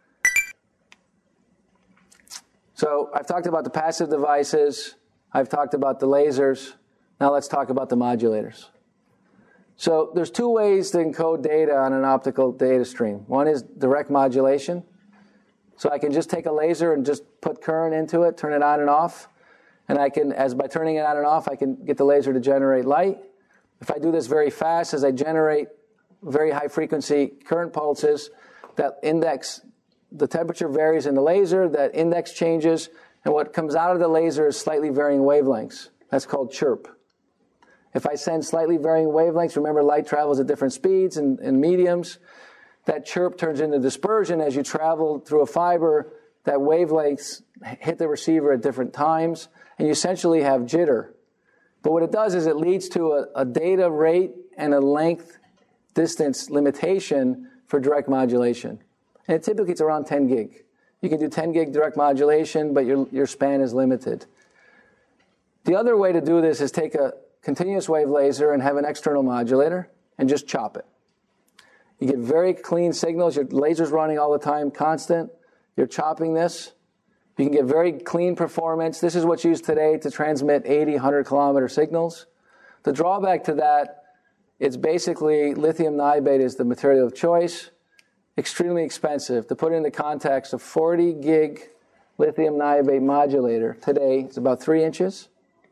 So I've talked about the passive devices. I've talked about the lasers. Now let's talk about the modulators. So there's 2 ways to encode data on an optical data stream. One is direct modulation. So I can just take a laser and just put current into it, turn it on and off. And by turning it on and off, I can get the laser to generate light. If I do this very fast, as I generate very high frequency current pulses, that index, the temperature varies in the laser, that index changes, and what comes out of the laser is slightly varying wavelengths. That's called chirp. If I send slightly varying wavelengths, remember light travels at different speeds and mediums, that chirp turns into dispersion. As you travel through a fiber, that wavelengths hit the receiver at different times, and you essentially have jitter. But what it does is it leads to a data rate and a length distance limitation for direct modulation. And typically it's around 10 gig. You can do 10 gig direct modulation, but your span is limited. The other way to do this is take a continuous wave laser and have an external modulator and just chop it. You get very clean signals. Your laser's running all the time, constant. You're chopping this. You can get very clean performance. This is what's used today to transmit 80, 100 kilometer signals. The drawback to that, it's basically lithium niobate is the material of choice. Extremely expensive. To put it in the context, a 40 gig lithium niobate modulator today, it's about 3 inches,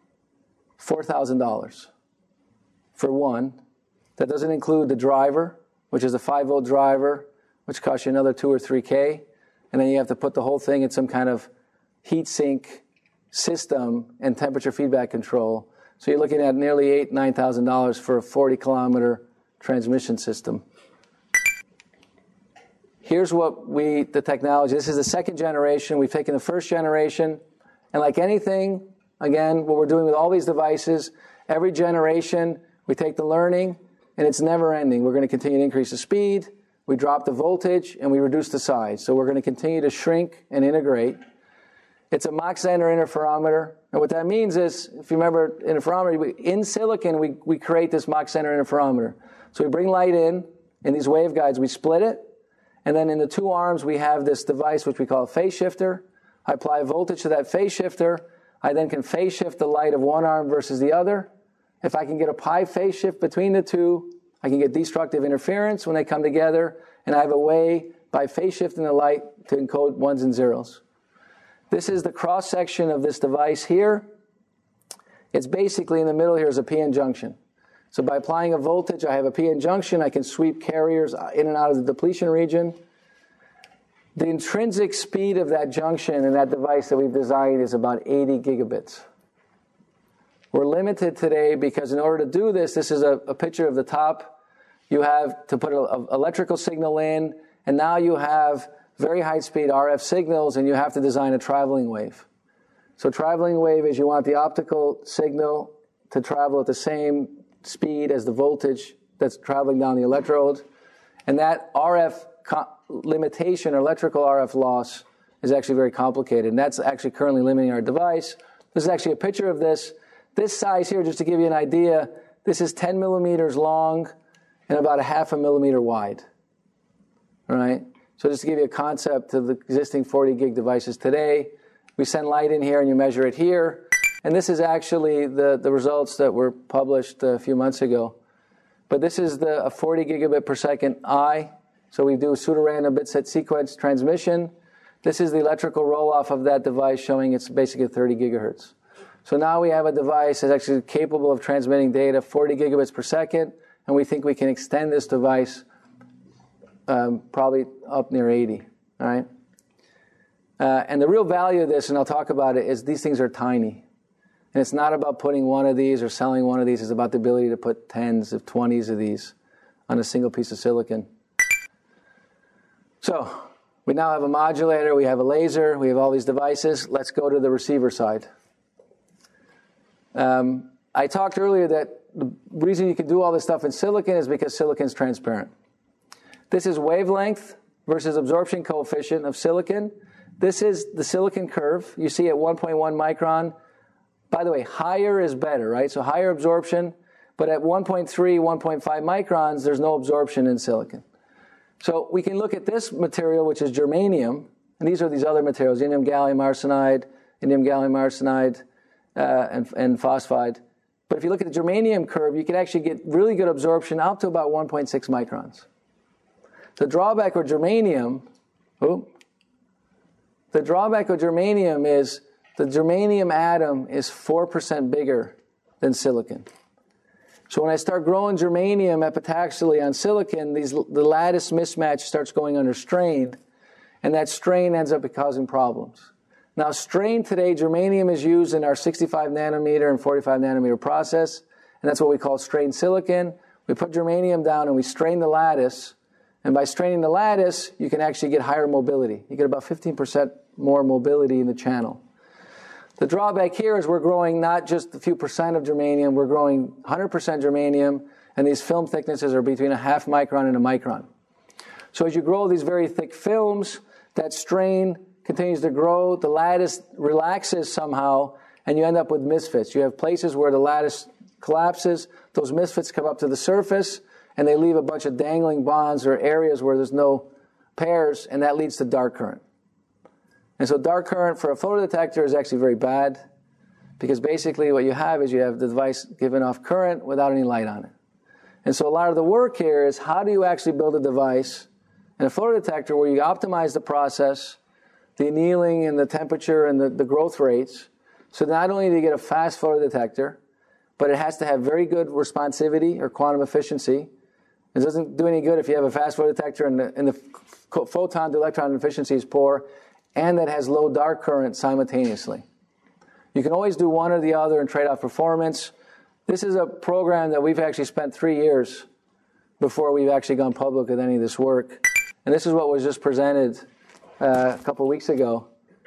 $4,000 for one. That doesn't include the driver, which is a 5-volt driver, which costs you another 2 or 3K. And then you have to put the whole thing in some kind of heat sink system and temperature feedback control. So you're looking at nearly $8,000, $9,000 for a 40-kilometer transmission system. Here's the technology. This is the second generation. We've taken the first generation, and like anything, again, what we're doing with all these devices, every generation, we take the learning, and it's never ending. We're going to continue to increase the speed, we drop the voltage, and we reduce the size. So we're going to continue to shrink and integrate. It's a Mach-Zehnder interferometer. And what that means is, if you remember interferometer, in silicon, we create this Mach-Zehnder interferometer. So we bring light in these waveguides, we split it, and then in the 2 arms, we have this device which we call a phase shifter. I apply voltage to that phase shifter. I then can phase shift the light of one arm versus the other. If I can get a pi phase shift between the two, I can get destructive interference when they come together, and I have a way, by phase shifting the light, to encode ones and zeros. This is the cross-section of this device here. It's basically in the middle here is a p-n junction. So by applying a voltage, I have a p-n junction. I can sweep carriers in and out of the depletion region. The intrinsic speed of that junction and that device that we've designed is about 80 gigabits. We're limited today because in order to do this, this is a picture of the top. You have to put an electrical signal in, and now you have very high-speed RF signals, and you have to design a traveling wave. So traveling wave is you want the optical signal to travel at the same speed as the voltage that's traveling down the electrode. And that RF limitation, or electrical RF loss, is actually very complicated. And that's actually currently limiting our device. This is actually a picture of this. This size here, just to give you an idea, this is 10 millimeters long and about a half a millimeter wide. All right? So just to give you a concept of the existing 40 gig devices today, we send light in here and you measure it here. And this is actually the results that were published a few months ago. But this is a 40 gigabit per second eye. So we do a pseudo-random bit set sequence transmission. This is the electrical roll-off of that device showing it's basically 30 gigahertz. So now we have a device that's actually capable of transmitting data 40 gigabits per second, and we think we can extend this device probably up near 80, all right? And the real value of this, and I'll talk about it, is these things are tiny. And it's not about putting one of these or selling one of these. It's about the ability to put 10s of 20s of these on a single piece of silicon. So we now have a modulator, we have a laser, we have all these devices. Let's go to the receiver side. I talked earlier that the reason you can do all this stuff in silicon is because silicon is transparent. This is wavelength versus absorption coefficient of silicon. This is the silicon curve. You see at 1.1 micron. By the way, higher is better, right? So higher absorption, but at 1.3, 1.5 microns, there's no absorption in silicon. So we can look at this material, which is germanium, and these are these other materials, indium gallium arsenide, and phosphide. But if you look at the germanium curve, you can actually get really good absorption up to about 1.6 microns. The drawback with germanium, is the germanium atom is 4% bigger than silicon. So when I start growing germanium epitaxially on silicon, the lattice mismatch starts going under strain, and that strain ends up causing problems. Now, strain today, germanium is used in our 65 nanometer and 45 nanometer process, and that's what we call strain silicon. We put germanium down and we strain the lattice, and by straining the lattice, you can actually get higher mobility. You get about 15% more mobility in the channel. The drawback here is we're growing not just a few percent of germanium, we're growing 100% germanium, and these film thicknesses are between a half micron and a micron. So as you grow these very thick films, that strain continues to grow, the lattice relaxes somehow, and you end up with misfits. You have places where the lattice collapses, those misfits come up to the surface, and they leave a bunch of dangling bonds or areas where there's no pairs, and that leads to dark current. And so dark current for a photodetector is actually very bad, because basically what you have is you have the device giving off current without any light on it. And so a lot of the work here is how do you actually build a device in a photodetector where you optimize the process, the annealing and the temperature and the growth rates, so not only do you get a fast photodetector, but it has to have very good responsivity or quantum efficiency. It doesn't do any good if you have a fast photodetector and the photon to electron efficiency is poor, and that has low dark current simultaneously. You can always do one or the other and trade off performance. This is a program that we've actually spent 3 years before we've actually gone public with any of this work. And this is what was just presented a couple of weeks ago.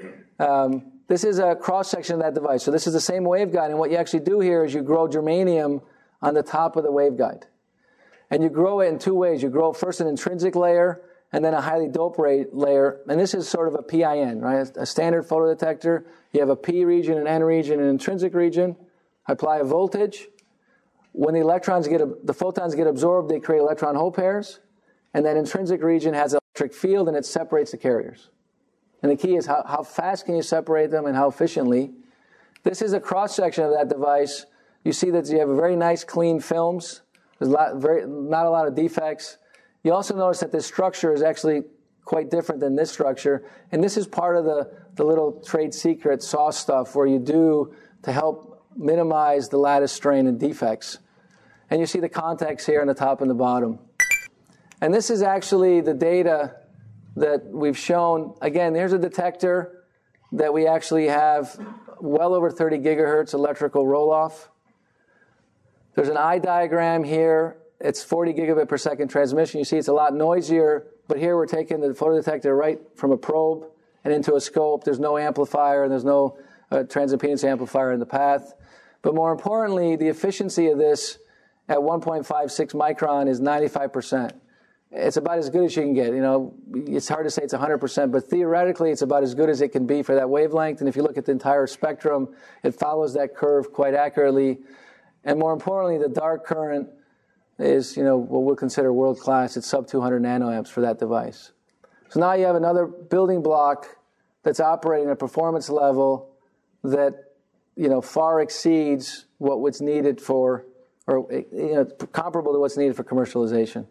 This is a cross-section of that device. So this is the same waveguide, and what you actually do here is you grow germanium on the top of the waveguide. And you grow it in two ways. You grow first an intrinsic layer, and then a highly doped layer. And this is sort of a PIN, right? A standard photodetector. You have a P region, an N region, an intrinsic region. I apply a voltage. When the photons get absorbed, they create electron hole pairs. And that intrinsic region has an electric field, and it separates the carriers. And the key is how fast can you separate them and how efficiently. This is a cross-section of that device. You see that you have very nice clean films There's not a lot of defects. You also notice that this structure is actually quite different than this structure. And this is part of the little trade secret sauce stuff where you do to help minimize the lattice strain and defects. And you see the contacts here on the top and the bottom. And this is actually the data that we've shown. Again, here's a detector that we actually have well over 30 gigahertz electrical roll-off. There's an eye diagram here. It's 40 gigabit per second transmission. You see it's a lot noisier, but here we're taking the photodetector right from a probe and into a scope. There's no amplifier, and there's no transimpedance amplifier in the path. But more importantly, the efficiency of this at 1.56 micron is 95%. It's about as good as you can get. You know, it's hard to say it's 100%, but theoretically it's about as good as it can be for that wavelength. And if you look at the entire spectrum, it follows that curve quite accurately. And more importantly, the dark current is, you know, what we'll consider world-class. It's sub 200 nanoamps for that device. So now you have another building block that's operating at a performance level that, you know, far exceeds what's needed for, or, you know, comparable to what's needed for commercialization.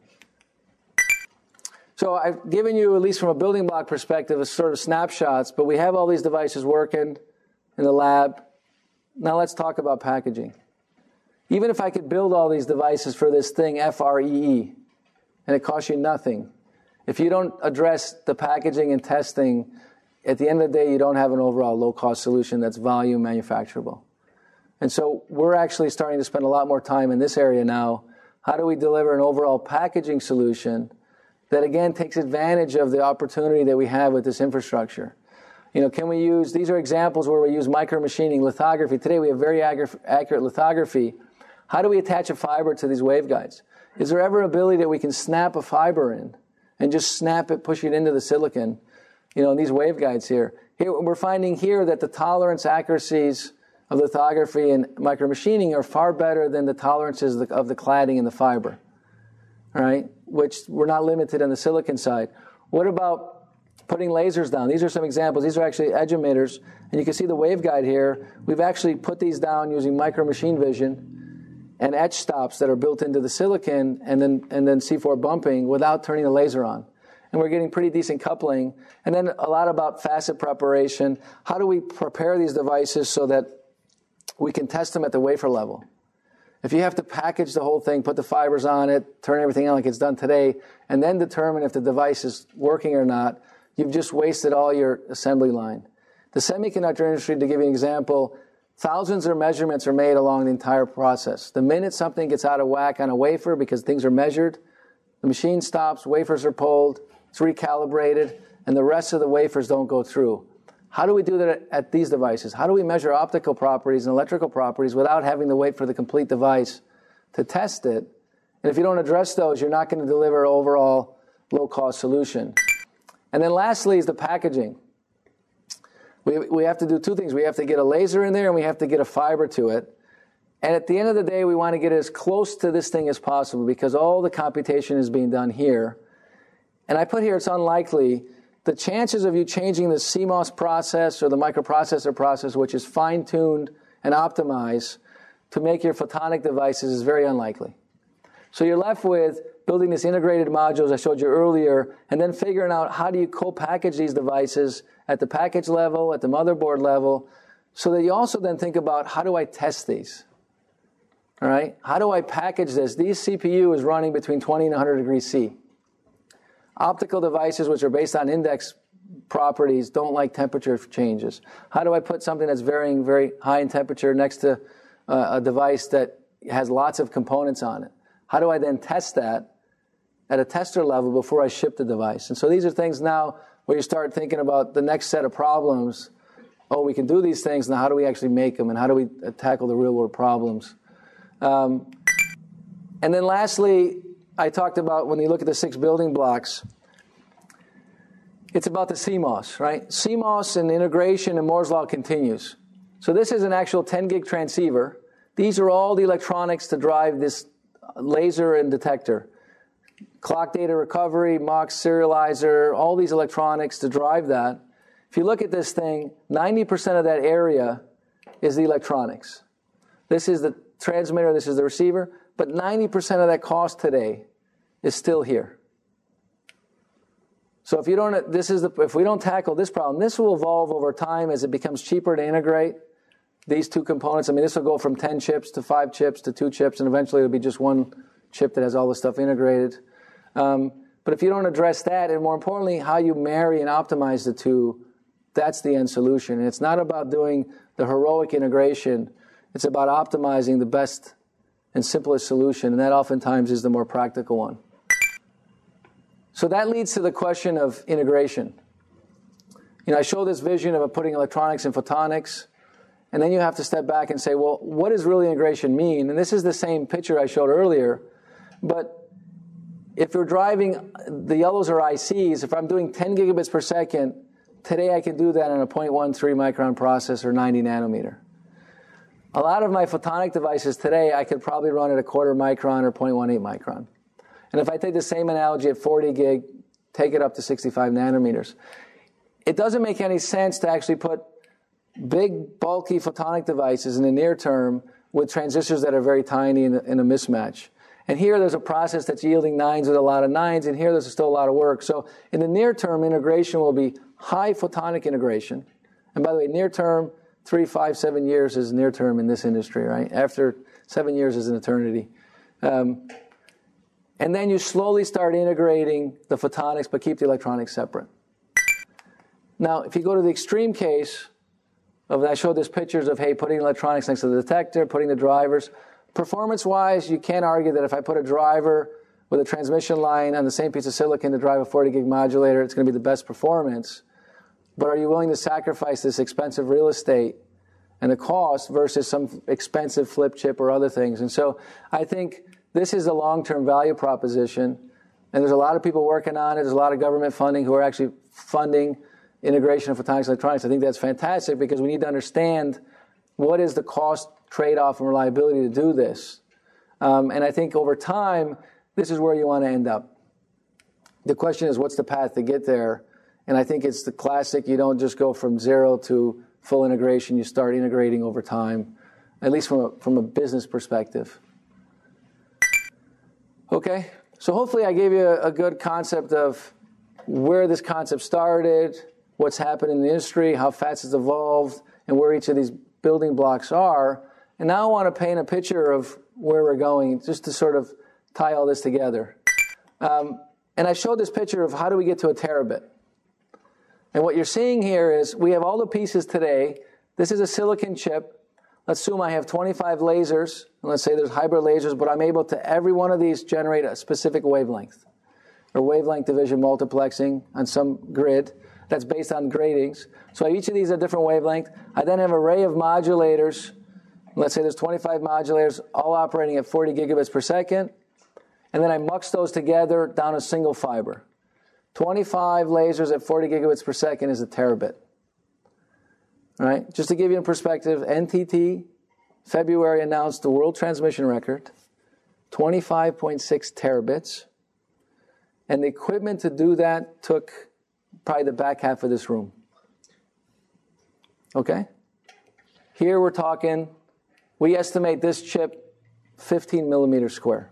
So I've given you, at least from a building block perspective, a sort of snapshots, but we have all these devices working in the lab. Now let's talk about packaging. Even if I could build all these devices for this thing, FREE, and it costs you nothing, if you don't address the packaging and testing, at the end of the day, you don't have an overall low-cost solution that's volume manufacturable. And so we're actually starting to spend a lot more time in this area now. How do we deliver an overall packaging solution that, again, takes advantage of the opportunity that we have with this infrastructure? You know, can we use, these are examples where we use micromachining, lithography. Today we have very accurate lithography. How do we attach a fiber to these waveguides? Is there ever ability that we can snap a fiber in and just snap it, push it into the silicon, you know, in these waveguides here? Here we're finding here that the tolerance accuracies of lithography and micromachining are far better than the tolerances of the cladding and the fiber, right? Which we're not limited on the silicon side. What about putting lasers down? These are some examples. These are actually edge emitters, and you can see the waveguide here. We've actually put these down using micromachine vision and etch stops that are built into the silicon, and then C4 bumping without turning the laser on. And we're getting pretty decent coupling. And then a lot about facet preparation. How do we prepare these devices so that we can test them at the wafer level? If you have to package the whole thing, put the fibers on it, turn everything on like it's done today, and then determine if the device is working or not, you've just wasted all your assembly line. The semiconductor industry, to give you an example, thousands of measurements are made along the entire process. The minute something gets out of whack on a wafer because things are measured, the machine stops, wafers are pulled, it's recalibrated, and the rest of the wafers don't go through. How do we do that at these devices? How do we measure optical properties and electrical properties without having to wait for the complete device to test it? And if you don't address those, you're not going to deliver an overall low-cost solution. And then lastly is the packaging. We have to do two things. We have to get a laser in there, and we have to get a fiber to it. And at the end of the day, we want to get it as close to this thing as possible because all the computation is being done here. And I put here it's unlikely. The chances of you changing the CMOS process or the microprocessor process, which is fine-tuned and optimized to make your photonic devices, is very unlikely. So you're left with building these integrated modules I showed you earlier, and then figuring out how do you co-package these devices at the package level, at the motherboard level, so that you also then think about how do I test these? All right? How do I package this? These CPU is running between 20 and 100 degrees C. Optical devices, which are based on index properties, don't like temperature changes. How do I put something that's varying very high in temperature next to a device that has lots of components on it? How do I then test that at a tester level before I ship the device? And so these are things now where you start thinking about the next set of problems. Oh, we can do these things, now how do we actually make them, and how do we tackle the real-world problems? And then lastly, I talked about when you look at the 6 building blocks, it's about the CMOS, right? CMOS and integration and Moore's Law continues. So this is an actual 10 gig transceiver. These are all the electronics to drive this laser and detector. Clock data recovery, MUX, serializer, all these electronics to drive that. If you look at this thing, 90% of that area is the electronics. This is the transmitter, this is the receiver. but 90% of that cost today is still here. So if we don't tackle this problem, this will evolve over time as it becomes cheaper to integrate these two components. I mean, this will go from 10 chips to 5 chips to 2 chips, and eventually it'll be just one chip that has all the stuff integrated. But if you don't address that, and more importantly, how you marry and optimize the two, that's the end solution. And it's not about doing the heroic integration. It's about optimizing the best and simplest solution, and that oftentimes is the more practical one. So that leads to the question of integration. I show this vision of putting electronics and photonics, and then you have to step back and say, well, what does really integration mean? And this is the same picture I showed earlier, but if you're driving, the yellows are ICs. If I'm doing 10 gigabits per second, today I can do that on a 0.13 micron processor, 90 nanometer. A lot of my photonic devices today, I could probably run at a quarter micron or 0.18 micron. And if I take the same analogy at 40 gig, take it up to 65 nanometers. It doesn't make any sense to actually put big, bulky photonic devices in the near term with transistors that are very tiny in a mismatch. And here there's a process that's yielding 9s with a lot of 9s, and here there's still a lot of work. So in the near term, integration will be high photonic integration. And by the way, near term, 3, 5, 7 years is near term in this industry, right? After 7 years is an eternity. And then you slowly start integrating the photonics, but keep the electronics separate. Now, if you go to the extreme case of, I showed this pictures of, hey, putting electronics next to the detector, putting the drivers. Performance-wise, you can't argue that if I put a driver with a transmission line on the same piece of silicon to drive a 40 gig modulator, it's going to be the best performance. But are you willing to sacrifice this expensive real estate and the cost versus some expensive flip chip or other things? And so I think this is a long-term value proposition, and there's a lot of people working on it. There's a lot of government funding who are actually funding integration of photonics and electronics. I think that's fantastic because we need to understand what is the cost trade-off and reliability to do this. And I think over time, this is where you want to end up. The question is, what's the path to get there? And I think it's the classic, you don't just go from 0 to full integration. You start integrating over time, at least from a business perspective. Okay, so hopefully I gave you a good concept of where this concept started, what's happened in the industry, how fast it's evolved, and where each of these building blocks are. And now I want to paint a picture of where we're going, just to sort of tie all this together. And I showed this picture of how do we get to a terabit. And what you're seeing here is we have all the pieces today. This is a silicon chip. Let's assume I have 25 lasers, and let's say there's hybrid lasers, but I'm able to, every one of these, generate a specific wavelength, or wavelength division multiplexing on some grid that's based on gratings. So each of these are a different wavelength. I then have an array of modulators. Let's say there's 25 modulators, all operating at 40 gigabits per second, and then I mux those together down a single fiber. 25 lasers at 40 gigabits per second is a terabit. All right? Just to give you a perspective, NTT, February, announced the world transmission record, 25.6 terabits. And the equipment to do that took probably the back half of this room. Okay? Here we're talking, we estimate this chip 15 millimeters square.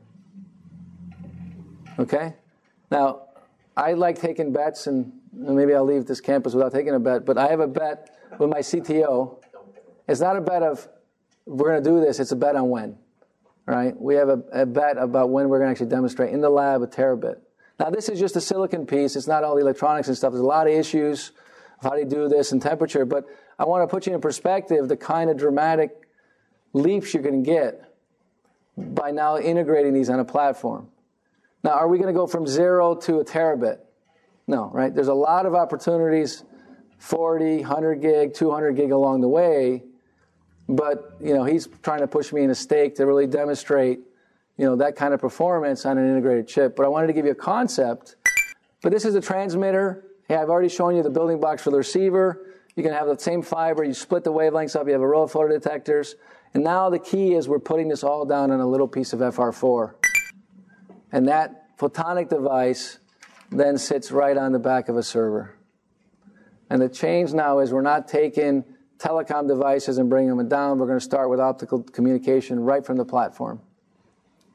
Okay? Now, I like taking bets, and maybe I'll leave this campus without taking a bet, but I have a bet with my CTO. It's not a bet of we're going to do this, it's a bet on when. All right? We have a bet about when we're going to actually demonstrate in the lab a terabit. Now, this is just a silicon piece. It's not all the electronics and stuff. There's a lot of issues of how do you do this and temperature, but I want to put you in perspective the kind of dramatic leaps you can get by now integrating these on a platform. Now, are we going to go from 0 to a terabit? No, right? There's a lot of opportunities, 40, 100 gig, 200 gig along the way, but, he's trying to push me in a stake to really demonstrate, that kind of performance on an integrated chip. But I wanted to give you a concept. But this is a transmitter. Yeah, I've already shown you the building blocks for the receiver. You can have the same fiber. You split the wavelengths up. You have a row of photodetectors. And now the key is we're putting this all down on a little piece of FR4. And that photonic device then sits right on the back of a server. And the change now is we're not taking telecom devices and bringing them down. We're going to start with optical communication right from the platform.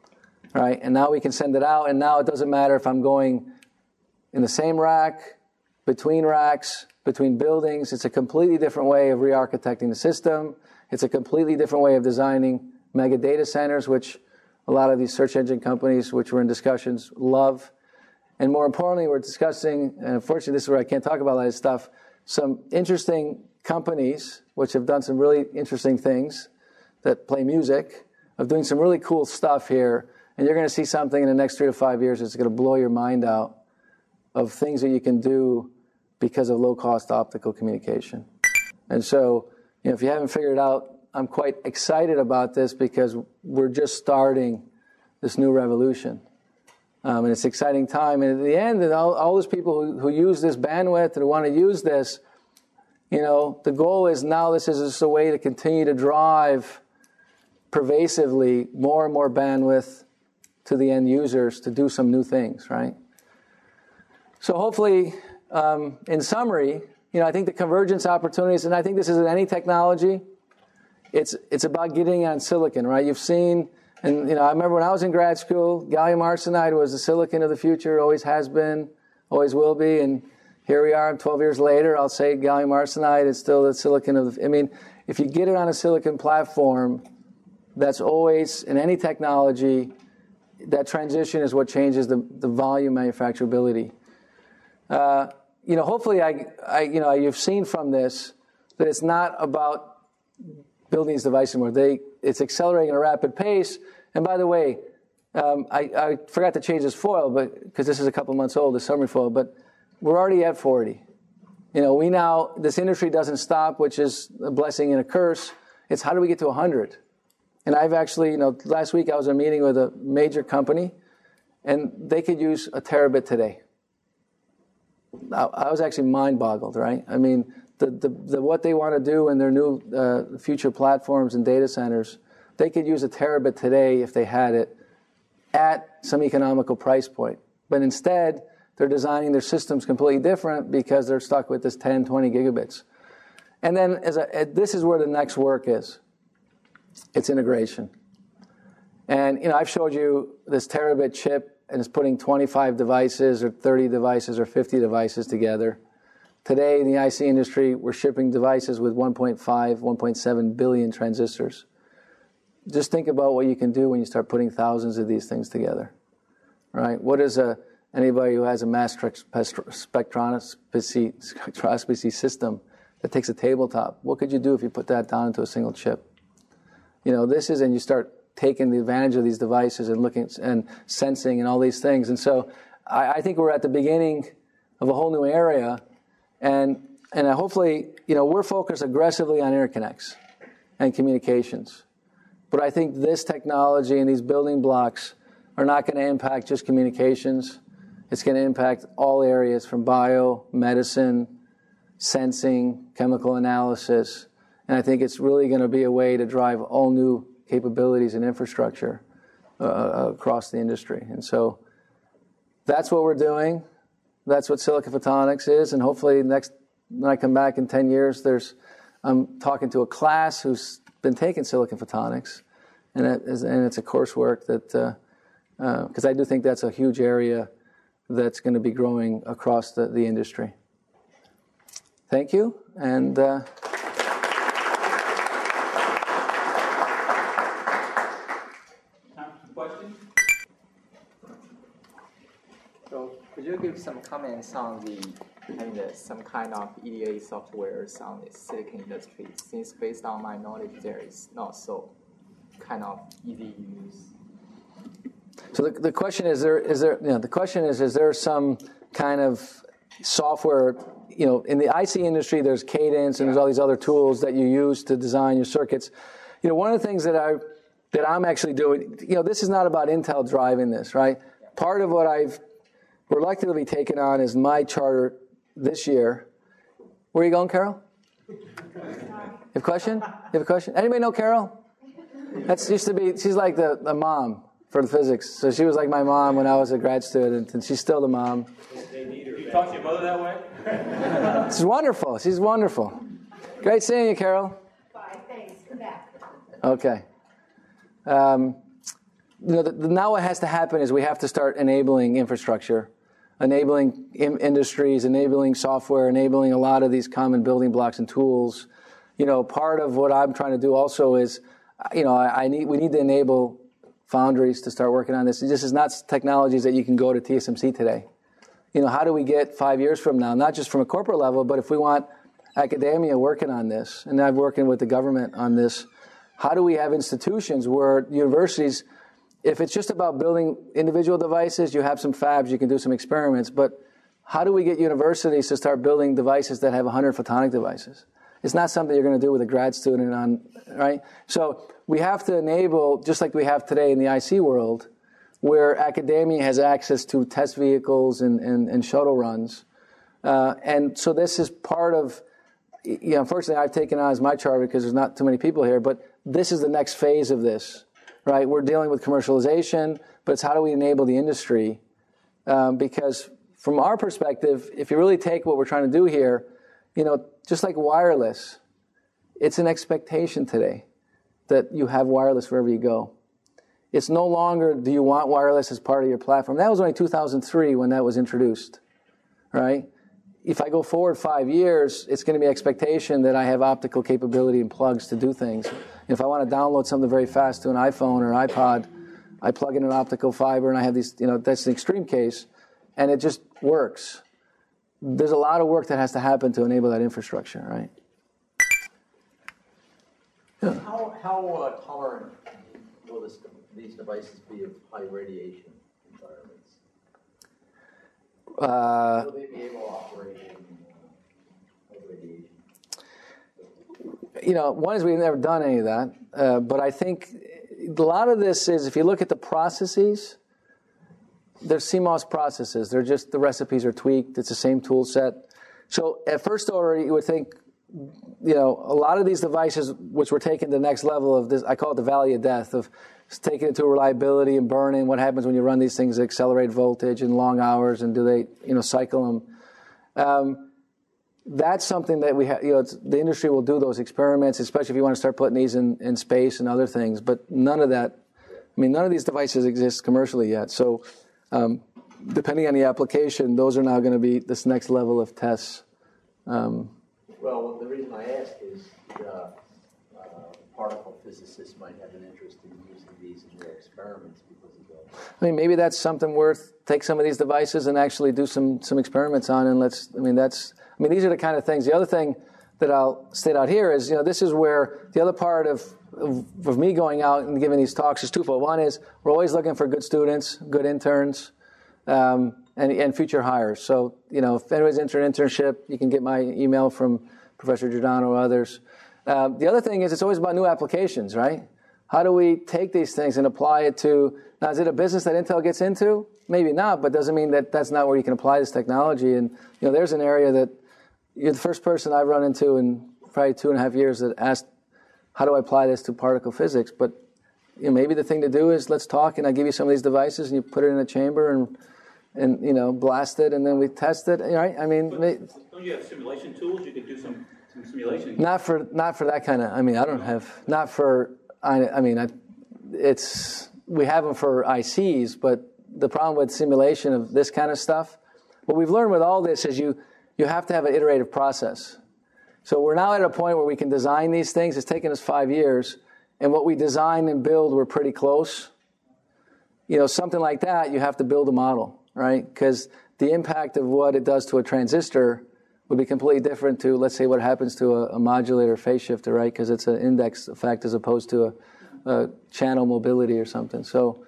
right? And now we can send it out, and now it doesn't matter if I'm going in the same rack, between racks, between buildings. It's a completely different way of re-architecting the system. It's a completely different way of designing mega data centers, which a lot of these search engine companies, which we're in discussions, love. And more importantly, we're discussing, and unfortunately this is where I can't talk about a lot of this stuff, some interesting companies which have done some really interesting things that play music, of doing some really cool stuff here. And you're going to see something in the next 3 to 5 years that's going to blow your mind out of things that you can do because of low-cost optical communication. And so, if you haven't figured it out, I'm quite excited about this because we're just starting this new revolution. And it's an exciting time. And at the end, and all those people who use this bandwidth and who want to use this, the goal is now this is just a way to continue to drive pervasively more and more bandwidth to the end users to do some new things, right? So hopefully, in summary, I think the convergence opportunities, and I think this is in any technology, it's about getting on silicon, right? You've seen, and I remember when I was in grad school, gallium arsenide was the silicon of the future, always has been, always will be, and here we are 12 years later, I'll say gallium arsenide is still the silicon of the, if you get it on a silicon platform, that's always, in any technology, that transition is what changes the volume manufacturability. Hopefully, you've seen from this that it's not about building these devices more. It's accelerating at a rapid pace. And by the way, I forgot to change this foil, but because this is a couple months old, the summary foil, but we're already at 40. This industry doesn't stop, which is a blessing and a curse. It's how do we get to 100? And I've actually, last week I was in a meeting with a major company, and they could use a terabit today. I was actually mind-boggled, right? The what they want to do in their new future platforms and data centers, they could use a terabit today if they had it at some economical price point. But instead, they're designing their systems completely different because they're stuck with this 10, 20 gigabits. And then this is where the next work is. It's integration. And, I've showed you this terabit chip, and it's putting 25 devices or 30 devices or 50 devices together. Today, in the IC industry, we're shipping devices with 1.5, 1.7 billion transistors. Just think about what you can do when you start putting thousands of these things together, right? What is anybody who has a mass spectroscopy system that takes a tabletop, what could you do if you put that down into a single chip? And you start taking the advantage of these devices and looking and sensing and all these things. And so I think we're at the beginning of a whole new area. And hopefully, we're focused aggressively on interconnects and communications. But I think this technology and these building blocks are not going to impact just communications. It's going to impact all areas from bio, medicine, sensing, chemical analysis. And I think it's really going to be a way to drive all new capabilities and infrastructure across the industry. And so that's what we're doing. That's what Silicon Photonics is. And hopefully when I come back in 10 years, I'm talking to a class who's been taking Silicon Photonics. And it's a coursework that, because I do think that's a huge area that's going to be growing across the industry. Thank you. And So could you give some comments on some kind of EDA softwares on the silicon industry? Since based on my knowledge, there is not so kind of easy to use. So the question is there some kind of software, in the IC industry, there's Cadence and there's all these other tools that you use to design your circuits. One of the things that I'm actually doing, this is not about Intel driving this, right? Part of what I've reluctantly taken on is my charter this year. Where are you going, Carol? You have a question? Anybody know Carol? She's like the mom for the physics. So she was like my mom when I was a grad student, and she's still the mom. You talk to your mother that way? She's wonderful. Great seeing you, Carol. Bye, thanks. Come back. Okay. now what has to happen is we have to start enabling infrastructure, enabling industries, enabling software, enabling a lot of these common building blocks and tools. Part of what I'm trying to do also is, we need to enable foundries to start working on this. This is not technologies that you can go to TSMC today. How do we get 5 years from now, not just from a corporate level, but if we want academia working on this, and I'm working with the government on this, how do we have institutions where universities, if it's just about building individual devices, you have some fabs, you can do some experiments, but how do we get universities to start building devices that have 100 photonic devices? It's not something you're going to do with a grad student right? So we have to enable, just like we have today in the IC world, where academia has access to test vehicles and shuttle runs. And so this is part of, unfortunately I've taken on as my charter because there's not too many people here, but this is the next phase of this, right? We're dealing with commercialization, but it's how do we enable the industry? Because from our perspective, if you really take what we're trying to do here, just like wireless, it's an expectation today that you have wireless wherever you go. It's no longer, do you want wireless as part of your platform? That was only 2003 when that was introduced, right? If I go forward 5 years, it's going to be expectation that I have optical capability and plugs to do things. If I want to download something very fast to an iPhone or an iPod, I plug in an optical fiber and I have these, that's the extreme case, and it just works. There's a lot of work that has to happen to enable that infrastructure, right? Yeah. How tolerant will these devices be of high radiation environments? Will they be able to operate in high radiation? One is we've never done any of that, but I think a lot of this is, if you look at the processes, they're CMOS processes. They're just, the recipes are tweaked. It's the same tool set. So at first order, you would think, a lot of these devices, which were taken to the next level of this, I call it the valley of death, of taking it to reliability and burning. What happens when you run these things, accelerate voltage and long hours, and do they, cycle them? That's something that we have, the industry will do those experiments, especially if you want to start putting these in space and other things. But none of that, none of these devices exist commercially yet. So depending on the application, those are now going to be this next level of tests. Well, the reason I ask is particle physicists might have an interest in using these in their experiments because of that. Maybe that's something worth, take some of these devices and actually do some experiments on, and these are the kind of things. The other thing that I'll state out here is, this is where the other part of me going out and giving these talks is twofold. One is we're always looking for good students, good interns, and future hires. So, if anybody's interested in internship, you can get my email from Professor Giordano or others. The other thing is it's always about new applications, right? How do we take these things and apply it to, now is it a business that Intel gets into? Maybe not, but doesn't mean that that's not where you can apply this technology. And, there's an area that you're the first person I've run into in probably 2.5 years that asked, how do I apply this to particle physics? But maybe the thing to do is let's talk, and I give you some of these devices, and you put it in a chamber and blast it, and then we test it. Right? Don't you have simulation tools? You could do some simulation. Not for that kind of. I don't have. Not for. We have them for ICs, but the problem with simulation of this kind of stuff, what we've learned with all this is you have to have an iterative process. So we're now at a point where we can design these things. It's taken us 5 years, and what we design and build, we're pretty close. Something like that, you have to build a model, right? Because the impact of what it does to a transistor would be completely different to, let's say, what happens to a modulator phase shifter, right? Because it's an index effect as opposed to a channel mobility or something. So,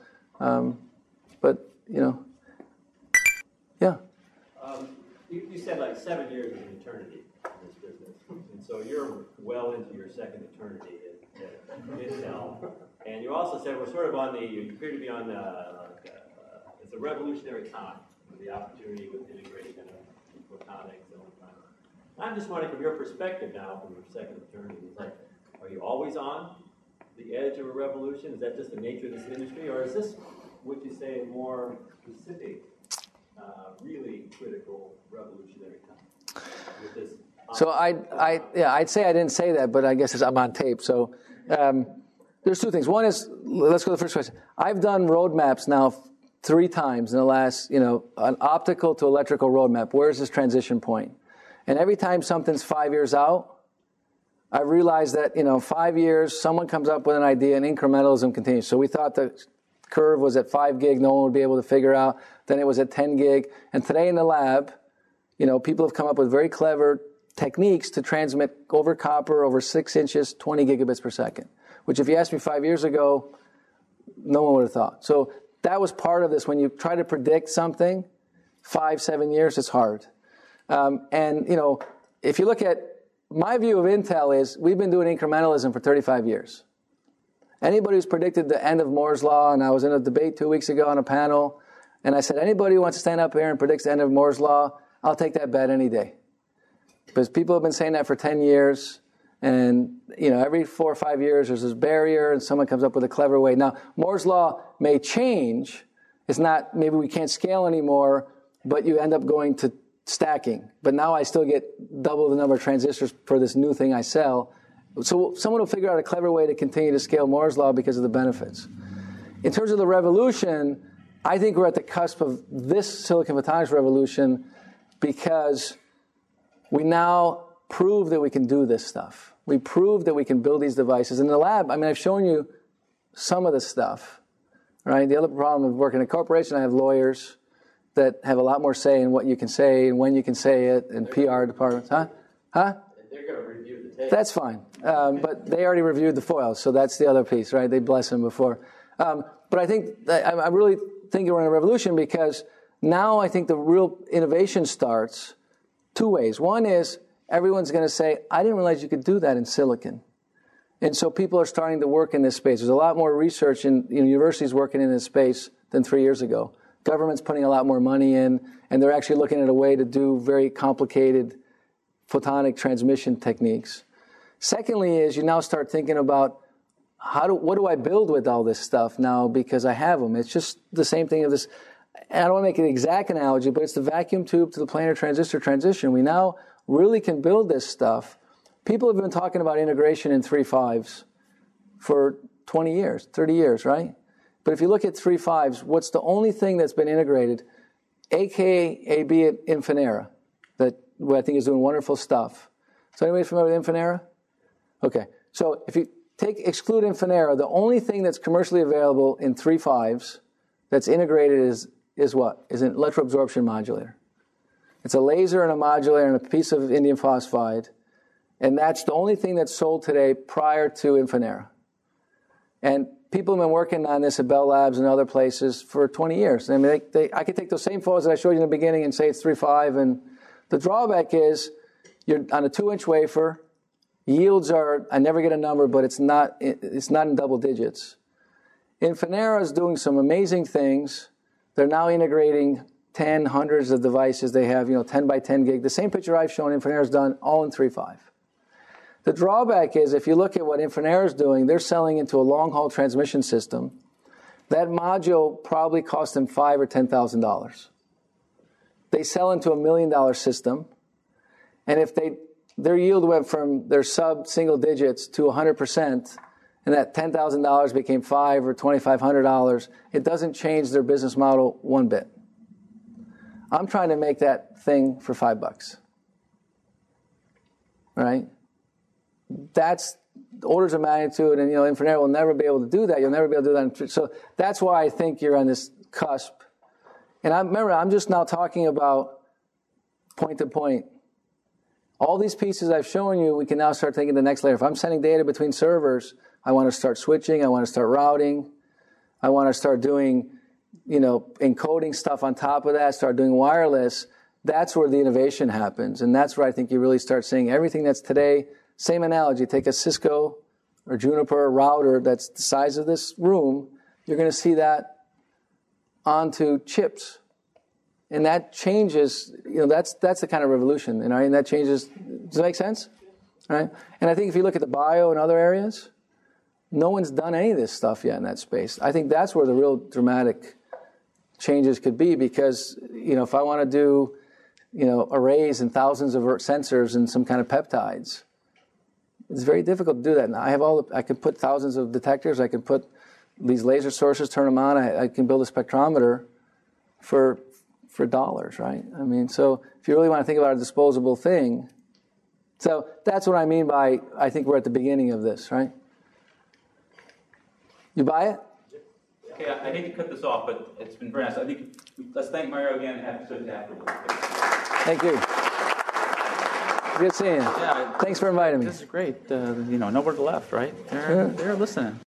yeah. You said like 7 years is an eternity in this business, and so you're well into your second eternity at Intel. And you also said we're sort of you appear to be on it's a revolutionary time with the opportunity with integration of photonics and electronics. I'm just wondering from your perspective now, from your second eternity, it's like, are you always on the edge of a revolution? Is that just the nature of this industry, or is this, would you say, a more specific, really critical revolutionary time? With this So I'd say I didn't say that, but I guess I'm on tape. So There's two things. One is, let's go to the first question. I've done roadmaps now 3 times in the last, an optical to electrical roadmap. Where's this transition point? And every time something's 5 years out, I realized that, 5 years, someone comes up with an idea and incrementalism continues. So we thought the curve was at 5 gig, no one would be able to figure out. Then it was at 10 gig. And today in the lab, people have come up with very clever techniques to transmit over copper over 6 inches, 20 gigabits per second, which if you asked me 5 years ago, no one would have thought. So that was part of this. When you try to predict something, 5-7 years, it's hard. If you look at my view of Intel is we've been doing incrementalism for 35 years. Anybody who's predicted the end of Moore's Law, and I was in a debate 2 weeks ago on a panel, and I said, anybody who wants to stand up here and predicts the end of Moore's Law, I'll take that bet any day. Because people have been saying that for 10 years, and every 4 or 5 years there's this barrier, and someone comes up with a clever way. Now, Moore's Law may change. It's not, maybe we can't scale anymore, but you end up going to stacking. But now I still get double the number of transistors for this new thing I sell. So someone will figure out a clever way to continue to scale Moore's Law because of the benefits. In terms of the revolution, I think we're at the cusp of this silicon photonics revolution because we now prove that we can do this stuff. We prove that we can build these devices. In the lab, I've shown you some of the stuff, right? The other problem of working in a corporation, I have lawyers that have a lot more say in what you can say and when you can say it, and PR departments. Huh? They're going to review the tape. That's fine. But they already reviewed the foils, so that's the other piece, right? They bless him before. But I think, I really think we're in a revolution because now I think the real innovation starts 2 ways. One is everyone's going to say, I didn't realize you could do that in silicon. And so people are starting to work in this space. There's a lot more research in universities working in this space than 3 years ago. Government's putting a lot more money in, and they're actually looking at a way to do very complicated photonic transmission techniques. Secondly is you now start thinking about what do I build with all this stuff now because I have them. It's just the same thing of this. I don't want to make an exact analogy, but it's the vacuum tube to the planar transistor transition. We now really can build this stuff. People have been talking about integration in 3.5s for 20 years, 30 years, right? But if you look at 3.5s, what's the only thing that's been integrated? AKA-AB at Infinera, that I think is doing wonderful stuff. So anybody familiar with Infinera? Okay. So if you exclude Infinera, the only thing that's commercially available in 3.5s that's integrated is what? Is an electroabsorption modulator. It's a laser and a modulator and a piece of indium phosphide. And that's the only thing that's sold today prior to Infinera. And people have been working on this at Bell Labs and other places for 20 years. I could take those same photos that I showed you in the beginning and say it's 3.5. And the drawback is you're on a 2-inch wafer. Yields are, I never get a number, but it's not in double digits. Infinera is doing some amazing things. They're now integrating hundreds of devices. They have, 10 by 10 gig. The same picture I've shown, Infinera's done all in 3.5. The drawback is if you look at what Infinera is doing, they're selling into a long-haul transmission system. That module probably cost them $5,000 or $10,000. They sell into $1 million system, and if their yield went from their sub-single digits to 100%, and that $10,000 became $5,000 or $2,500, it doesn't change their business model one bit. I'm trying to make that thing for $5. Right? That's orders of magnitude, and Infinera will never be able to do that. You'll never be able to do that. So that's why I think you're on this cusp. And I'm just now talking about point to point. All these pieces I've shown you, we can now start taking the next layer. If I'm sending data between servers, I want to start switching. I want to start routing. I want to start doing, encoding stuff on top of that, start doing wireless. That's where the innovation happens. And that's where I think you really start seeing everything that's today. Same analogy. Take a Cisco or Juniper router that's the size of this room. You're going to see that onto chips. And that changes, that's the kind of revolution. And that changes. Does that make sense? Right? And I think if you look at the bio and other areas, no one's done any of this stuff yet in that space. I think that's where the real dramatic changes could be because, if I want to do, arrays and thousands of sensors and some kind of peptides, It's very difficult to do that. Now, I can put thousands of detectors. I can put these laser sources, turn them on. I can build a spectrometer for dollars, right? I mean, so if you really want to think about a disposable thing, so that's what I mean by I think we're at the beginning of this, right? You buy it? Okay, I hate to cut this off, but it's been very nice. I think let's thank Mario again afterwards. Thank you. Good seeing you. Yeah, thanks for inviting me. This is great. No word left, right? They're listening.